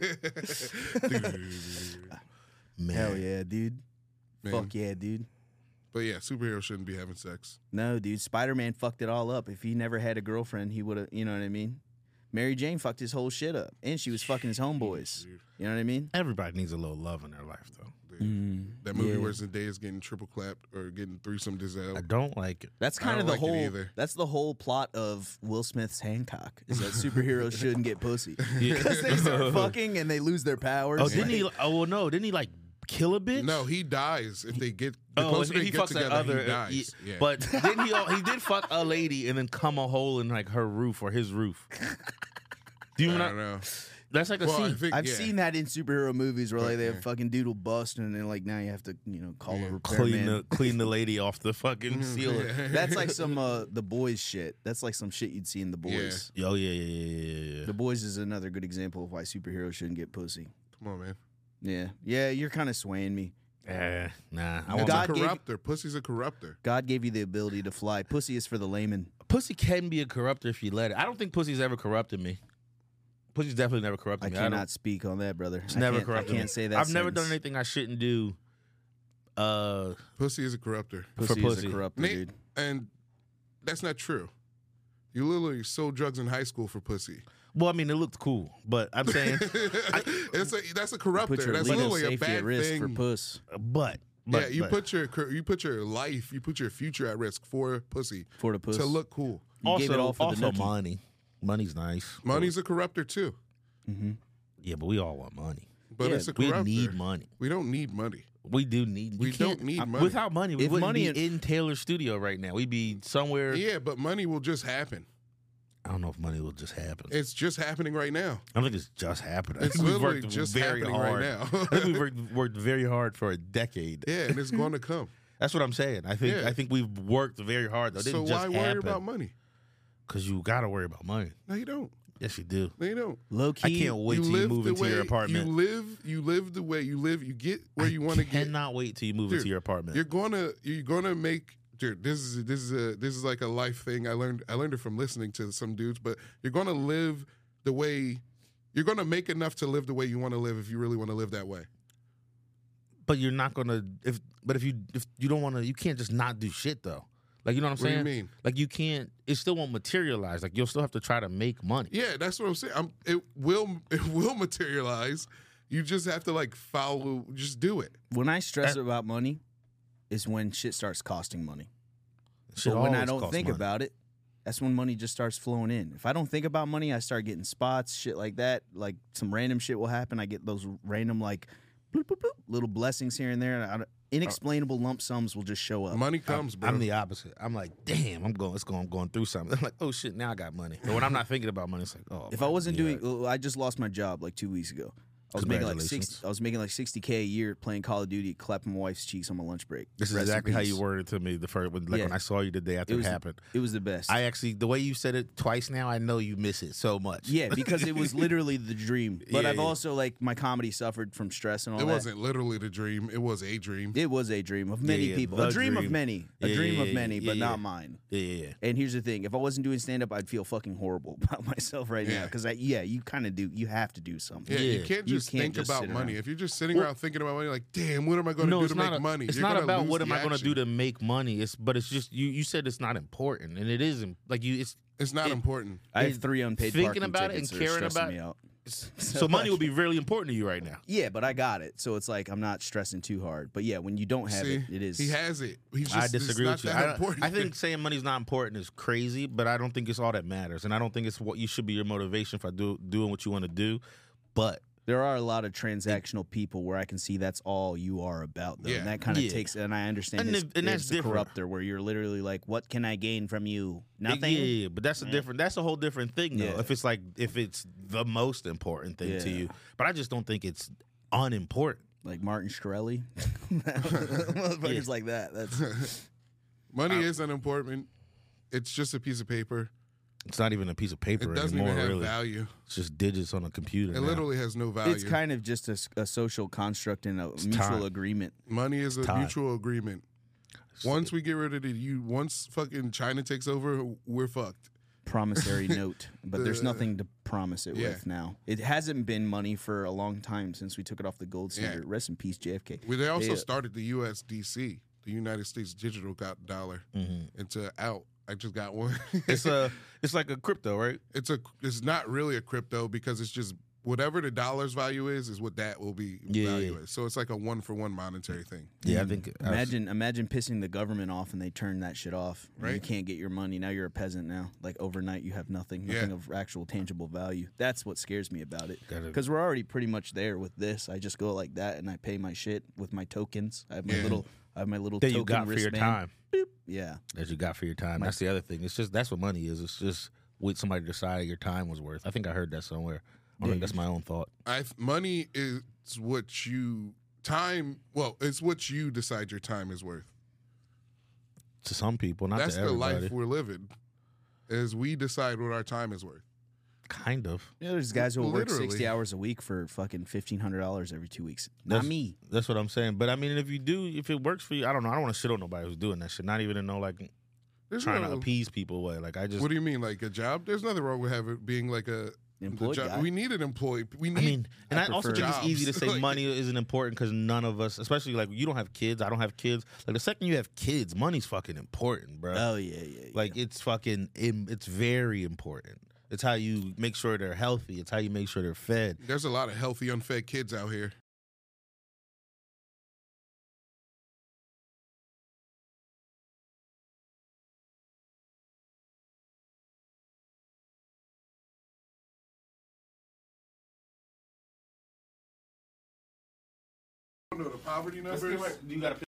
Speaker 1: man.
Speaker 3: Hell yeah, dude.
Speaker 2: Man.
Speaker 3: Fuck yeah, dude.
Speaker 2: But yeah, superheroes shouldn't be having sex.
Speaker 3: No, dude. Spider Man fucked it all up. If he never had a girlfriend, he would have, you know what I mean? Mary Jane fucked his whole shit up, and she was fucking his homeboys. You know what I mean?
Speaker 1: Everybody needs a little love in their life, though.
Speaker 2: That movie
Speaker 3: yeah.
Speaker 2: where Zendaya's getting triple clapped or getting threesome
Speaker 1: I
Speaker 2: Giselle.
Speaker 1: don't like it.
Speaker 3: That's
Speaker 2: I
Speaker 3: kind of
Speaker 2: don't
Speaker 3: the
Speaker 2: like it
Speaker 3: whole.
Speaker 2: either.
Speaker 3: That's the whole plot of Will Smith's Hancock. Is that superheroes shouldn't get pussy
Speaker 1: Yeah.
Speaker 3: because they start fucking and they lose their powers.
Speaker 1: Oh, didn't he?
Speaker 3: Like,
Speaker 1: Oh, well, no, didn't he like kill a bitch?
Speaker 2: No, he dies if they get. The
Speaker 1: Oh,
Speaker 2: closer
Speaker 1: if
Speaker 2: they
Speaker 1: he
Speaker 2: get
Speaker 1: fucks
Speaker 2: together,
Speaker 1: that other,
Speaker 2: he dies.
Speaker 1: yeah.
Speaker 2: Yeah.
Speaker 1: But didn't he? He did fuck a lady and then come a hole in like her roof or his roof. Do you
Speaker 2: I
Speaker 1: not?
Speaker 2: don't know.
Speaker 1: That's like a
Speaker 2: Well, I
Speaker 1: scene.
Speaker 2: think,
Speaker 3: I've
Speaker 2: yeah.
Speaker 3: seen that in superhero movies where like they have
Speaker 2: Yeah.
Speaker 3: fucking dude will bust and then like now you have to you know call
Speaker 2: Yeah.
Speaker 3: a
Speaker 1: Clean
Speaker 3: repairman.
Speaker 1: the clean the lady off the fucking ceiling.
Speaker 3: That's like some uh the boys shit. That's like some shit you'd see in the boys.
Speaker 1: Oh yeah, yeah, yeah, yeah, yeah.
Speaker 3: The boys is another good example of why superheroes shouldn't get pussy.
Speaker 2: Come on, man.
Speaker 3: Yeah, yeah, you're kind of swaying me.
Speaker 1: Eh, nah. I
Speaker 2: It's
Speaker 1: want
Speaker 3: God
Speaker 2: a
Speaker 3: gave-
Speaker 2: corrupter. Pussy's a corrupter.
Speaker 3: God gave you the ability to fly. Pussy is for the layman.
Speaker 1: pussy can be a corrupter if you let it. I don't think pussy's ever corrupted me. Pussy's definitely never corrupted
Speaker 3: I
Speaker 1: me. I don't-
Speaker 3: cannot speak on that, brother.
Speaker 1: It's
Speaker 3: I
Speaker 1: never
Speaker 3: can't-
Speaker 1: corrupted
Speaker 3: I can't
Speaker 1: me.
Speaker 3: say that.
Speaker 1: I've never done
Speaker 3: sentence.
Speaker 1: anything I shouldn't do. Uh,
Speaker 2: Pussy is a corrupter.
Speaker 3: Pussy
Speaker 1: for
Speaker 3: is
Speaker 1: pussy.
Speaker 3: a corrupter,
Speaker 2: Nate,
Speaker 3: dude.
Speaker 2: and that's not true. You literally sold drugs in high school for pussy.
Speaker 1: well, I mean, it looked cool, but I'm saying,
Speaker 2: it's a, that's a corrupter.
Speaker 3: Put your
Speaker 2: That's
Speaker 3: legal
Speaker 2: literally a
Speaker 3: safety
Speaker 2: bad
Speaker 3: at risk
Speaker 2: thing.
Speaker 3: for puss.
Speaker 1: but, but
Speaker 2: yeah, you
Speaker 1: but.
Speaker 2: put your cur- you put your life, you put your future at risk for pussy
Speaker 3: For the puss.
Speaker 2: to look cool.
Speaker 3: You
Speaker 1: also,
Speaker 3: gave it all for the
Speaker 1: also
Speaker 3: nookie.
Speaker 1: money. Money's nice.
Speaker 2: Money's a corrupter too,
Speaker 1: Yeah, but we all want money.
Speaker 2: but
Speaker 3: Yeah,
Speaker 2: it's a
Speaker 1: We
Speaker 2: corrupter.
Speaker 1: need money.
Speaker 2: We don't need money.
Speaker 1: We do need.
Speaker 2: We
Speaker 1: you can't-
Speaker 2: don't need
Speaker 1: uh,
Speaker 2: money.
Speaker 1: Without money, we
Speaker 3: If
Speaker 1: wouldn't
Speaker 3: money
Speaker 1: be
Speaker 3: and-
Speaker 1: in Taylor's studio right now. We'd be somewhere.
Speaker 2: Yeah, but money will just happen.
Speaker 1: I don't know if money will just happen.
Speaker 2: It's just happening right now.
Speaker 1: I think it's just happening. I
Speaker 2: It's
Speaker 1: think we've
Speaker 2: literally
Speaker 1: worked
Speaker 2: just
Speaker 1: very
Speaker 2: happening
Speaker 1: hard.
Speaker 2: right now.
Speaker 1: I think we've worked, worked very hard for a decade.
Speaker 2: Yeah, and it's going to come.
Speaker 1: That's what I'm saying. I think
Speaker 2: Yeah.
Speaker 1: I think we've worked very hard. Though. It
Speaker 2: So
Speaker 1: didn't
Speaker 2: why
Speaker 1: just
Speaker 2: worry
Speaker 1: happen.
Speaker 2: about money?
Speaker 1: Because you got to worry about money.
Speaker 2: No, you don't.
Speaker 1: Yes, you do.
Speaker 2: No, you don't.
Speaker 3: Low
Speaker 1: I
Speaker 3: key.
Speaker 1: can't wait
Speaker 2: you
Speaker 1: till you
Speaker 2: live
Speaker 1: move
Speaker 2: the
Speaker 1: into
Speaker 2: way
Speaker 1: your apartment.
Speaker 2: you live. You live the way you live. You get where you want to get.
Speaker 1: Cannot wait till you move
Speaker 2: Dude,
Speaker 1: into your apartment.
Speaker 2: You're gonna you're gonna make dude. This is this is a this is like a life thing. I learned I learned it from listening to some dudes. But you're gonna live the way you're gonna make enough to live the way you want to live if you really want to live that way.
Speaker 1: But you're not gonna if. But if you if you don't want to, you can't just not do shit though. Like you know what I'm
Speaker 2: What do you
Speaker 1: saying?
Speaker 2: mean?
Speaker 1: Like you can't. It still won't materialize. Like you'll still have to try to make money.
Speaker 2: Yeah, that's what I'm saying. I'm, it will it will materialize. You just have to like follow. Just do it.
Speaker 3: When I stress
Speaker 1: That-
Speaker 3: about money, is when shit starts costing money.
Speaker 1: Shit
Speaker 3: But when I
Speaker 1: always
Speaker 3: don't
Speaker 1: costs
Speaker 3: think
Speaker 1: money.
Speaker 3: about it, that's when money just starts flowing in. If I don't think about money, I start getting spots, shit like that. Like some random shit will happen. I get those random like bloop, bloop, bloop, little blessings here and there. And I, inexplainable lump sums will just show up.
Speaker 2: Money comes, bro.
Speaker 1: I'm the opposite. I'm like, damn, I'm going. It's going. I'm going through something. I'm like, oh shit, now I got money. But when I'm not thinking about money, it's like, oh.
Speaker 3: If I wasn't
Speaker 1: yeah.
Speaker 3: doing, I just lost my job like two weeks ago. I was making like six.
Speaker 1: Congratulations.
Speaker 3: I was making like sixty k a year playing Call of Duty, clapping my wife's cheeks on my lunch break.
Speaker 1: This is
Speaker 3: Rest in
Speaker 1: exactly how
Speaker 3: peace.
Speaker 1: you worded it to me the first, when, like
Speaker 3: Yeah.
Speaker 1: when I saw you the day after
Speaker 3: It
Speaker 1: it,
Speaker 3: was
Speaker 1: happened.
Speaker 3: It was the best.
Speaker 1: I actually, the way you said it twice now, I know you miss it so much.
Speaker 3: yeah, because it was literally the dream. But
Speaker 1: Yeah,
Speaker 3: I've
Speaker 1: yeah.
Speaker 3: also like my comedy suffered from stress and all
Speaker 2: It
Speaker 3: that.
Speaker 2: wasn't literally the dream. It was a dream.
Speaker 3: It was a dream of many
Speaker 1: yeah,
Speaker 3: people.
Speaker 1: the
Speaker 3: A dream, of
Speaker 1: dream.
Speaker 3: many. A
Speaker 1: Yeah,
Speaker 3: dream
Speaker 1: yeah,
Speaker 3: of
Speaker 1: yeah,
Speaker 3: many,
Speaker 1: yeah,
Speaker 3: but
Speaker 1: yeah.
Speaker 3: not mine.
Speaker 1: yeah, yeah, yeah.
Speaker 3: And here's the thing: if I wasn't doing stand up, I'd feel fucking horrible about myself right now.
Speaker 2: Yeah.
Speaker 3: Because I, yeah, you kind of do. You have to do something.
Speaker 2: Yeah, you
Speaker 1: Yeah.
Speaker 2: can't
Speaker 3: You
Speaker 2: just
Speaker 3: can't
Speaker 2: think
Speaker 3: just
Speaker 2: about
Speaker 3: sit
Speaker 2: money.
Speaker 3: around.
Speaker 2: If you're just sitting around thinking about money, like, damn, what am I going to
Speaker 1: No,
Speaker 2: do
Speaker 1: it's
Speaker 2: to
Speaker 1: not.
Speaker 2: make
Speaker 1: a-
Speaker 2: money?
Speaker 1: It's
Speaker 2: You're
Speaker 1: not
Speaker 2: gonna
Speaker 1: about
Speaker 2: lose
Speaker 1: what am
Speaker 2: the
Speaker 1: I going to
Speaker 2: action.
Speaker 1: do to make money. It's but it's just you. You said it's not important, and it is im- like you. It's
Speaker 2: It's not
Speaker 1: it-
Speaker 2: important.
Speaker 3: I have
Speaker 1: It-
Speaker 3: three unpaid
Speaker 1: thinking
Speaker 3: parking
Speaker 1: about it
Speaker 3: tickets
Speaker 1: and
Speaker 3: that are
Speaker 1: caring
Speaker 3: stressing
Speaker 1: about-
Speaker 3: me out.
Speaker 1: so money will be really important to you right now.
Speaker 3: Yeah, but I got it. So it's like I'm not stressing too hard. But yeah, when you don't have
Speaker 2: See,
Speaker 3: it, it is.
Speaker 2: He has it. He's just,
Speaker 1: I
Speaker 2: it's
Speaker 1: disagree
Speaker 2: not
Speaker 1: with you.
Speaker 2: that
Speaker 1: I,
Speaker 2: important.
Speaker 1: I think saying money's not important is crazy, but I don't think it's all that matters, and I don't think it's what you should be your motivation for do, doing what you want to do. But
Speaker 3: There are a lot of transactional people where I can see that's all you are about, though.
Speaker 2: Yeah.
Speaker 3: And that kind of
Speaker 1: Yeah.
Speaker 3: takes, and I understand
Speaker 1: And
Speaker 3: his,
Speaker 1: if- and that's
Speaker 3: it's a
Speaker 1: different.
Speaker 3: corrupter where you're literally like, what can I gain from you? Nothing?
Speaker 1: Yeah, yeah, but that's a different. That's a whole different thing, though.
Speaker 3: Yeah.
Speaker 1: If it's like if it's the most important thing to
Speaker 3: Yeah.
Speaker 1: you, but I just don't think it's unimportant.
Speaker 3: Like Martin Shkreli? Motherfuckers like that. That's
Speaker 2: money is unimportant. It's just a piece of paper.
Speaker 1: It's not even a piece of paper
Speaker 2: It doesn't
Speaker 1: anymore.
Speaker 2: even have
Speaker 1: really,
Speaker 2: value.
Speaker 1: it's just digits on a computer.
Speaker 2: It
Speaker 1: now.
Speaker 2: literally has no value.
Speaker 3: It's kind of just a, s- a social construct and a mutual
Speaker 1: time.
Speaker 3: agreement.
Speaker 2: Money is a
Speaker 1: time.
Speaker 2: mutual agreement. Once we get rid of it, you once fucking China takes over, we're fucked.
Speaker 3: Promissory note, but there's
Speaker 2: The-
Speaker 3: nothing to promise it
Speaker 2: Yeah.
Speaker 3: with now. It hasn't been money for a long time since we took it off the gold
Speaker 2: Yeah.
Speaker 3: standard. Rest in peace, J F K.
Speaker 2: Well, they also
Speaker 3: They-
Speaker 2: started the U S D C, the United States Digital Got Dollar,
Speaker 1: Mhm.
Speaker 2: into out I just got one.
Speaker 1: It's a, it's like a crypto, right?
Speaker 2: it's a, it's not really a crypto because it's just whatever the dollar's value is, is what that will be
Speaker 1: Yeah,
Speaker 2: value
Speaker 1: yeah.
Speaker 2: is. So it's like a one for one monetary thing.
Speaker 1: Yeah, I think. I was-
Speaker 3: Imagine, imagine pissing the government off and they turn that shit off. And You
Speaker 2: Right.
Speaker 3: can't get your money. Now you're a peasant. Now, like overnight, you have nothing,
Speaker 2: Yeah.
Speaker 3: nothing of actual tangible value. That's what scares me about it.
Speaker 1: Gotta-
Speaker 3: Because we're already pretty much there with this. I just go like that and I pay my shit with my tokens. I have my
Speaker 2: Yeah.
Speaker 3: little, I have my little
Speaker 1: that
Speaker 3: token
Speaker 1: you got for your
Speaker 3: wristband.
Speaker 1: time.
Speaker 3: Yeah,
Speaker 1: That you got for your time. That's the other thing. It's just that's what money is. It's just what somebody decided your time was worth. I think I heard that somewhere. I
Speaker 3: Yeah,
Speaker 1: think that's my own thought.
Speaker 2: I th- money is what you time. Well, it's what you decide your time is worth.
Speaker 1: To some people, not
Speaker 2: That's
Speaker 1: to
Speaker 2: the
Speaker 1: everybody.
Speaker 2: life we're living. Is we decide what our time is worth.
Speaker 1: Kind of.
Speaker 3: yeah. There's guys who will work
Speaker 2: Literally.
Speaker 3: sixty hours a week for fucking fifteen hundred dollars every two weeks. Not
Speaker 1: That's-
Speaker 3: me.
Speaker 1: That's what I'm saying. But I mean, if you do, if it works for you, I don't know. I don't want to shit on nobody who's doing that shit. Not even in no like
Speaker 2: There's
Speaker 1: trying
Speaker 2: no,
Speaker 1: to appease people way. Like I just.
Speaker 2: What do you mean, like a job? There's nothing wrong with having being like a
Speaker 3: Employed
Speaker 2: job.
Speaker 3: guy.
Speaker 2: We need an employee. We need.
Speaker 1: I mean, and
Speaker 3: I
Speaker 1: I, also
Speaker 3: prefer
Speaker 1: think it's easy to
Speaker 2: jobs.
Speaker 1: say
Speaker 2: Like-
Speaker 1: money isn't important because none of us, especially like you don't have kids, I don't have kids. Like the second you have kids, money's fucking important, bro.
Speaker 3: Oh yeah, yeah. yeah.
Speaker 1: Like it's fucking, im- it's very important. It's how you make sure they're healthy. It's how you make sure they're fed.
Speaker 2: There's a lot of healthy, unfed kids out here. The poverty numbers.
Speaker 1: You got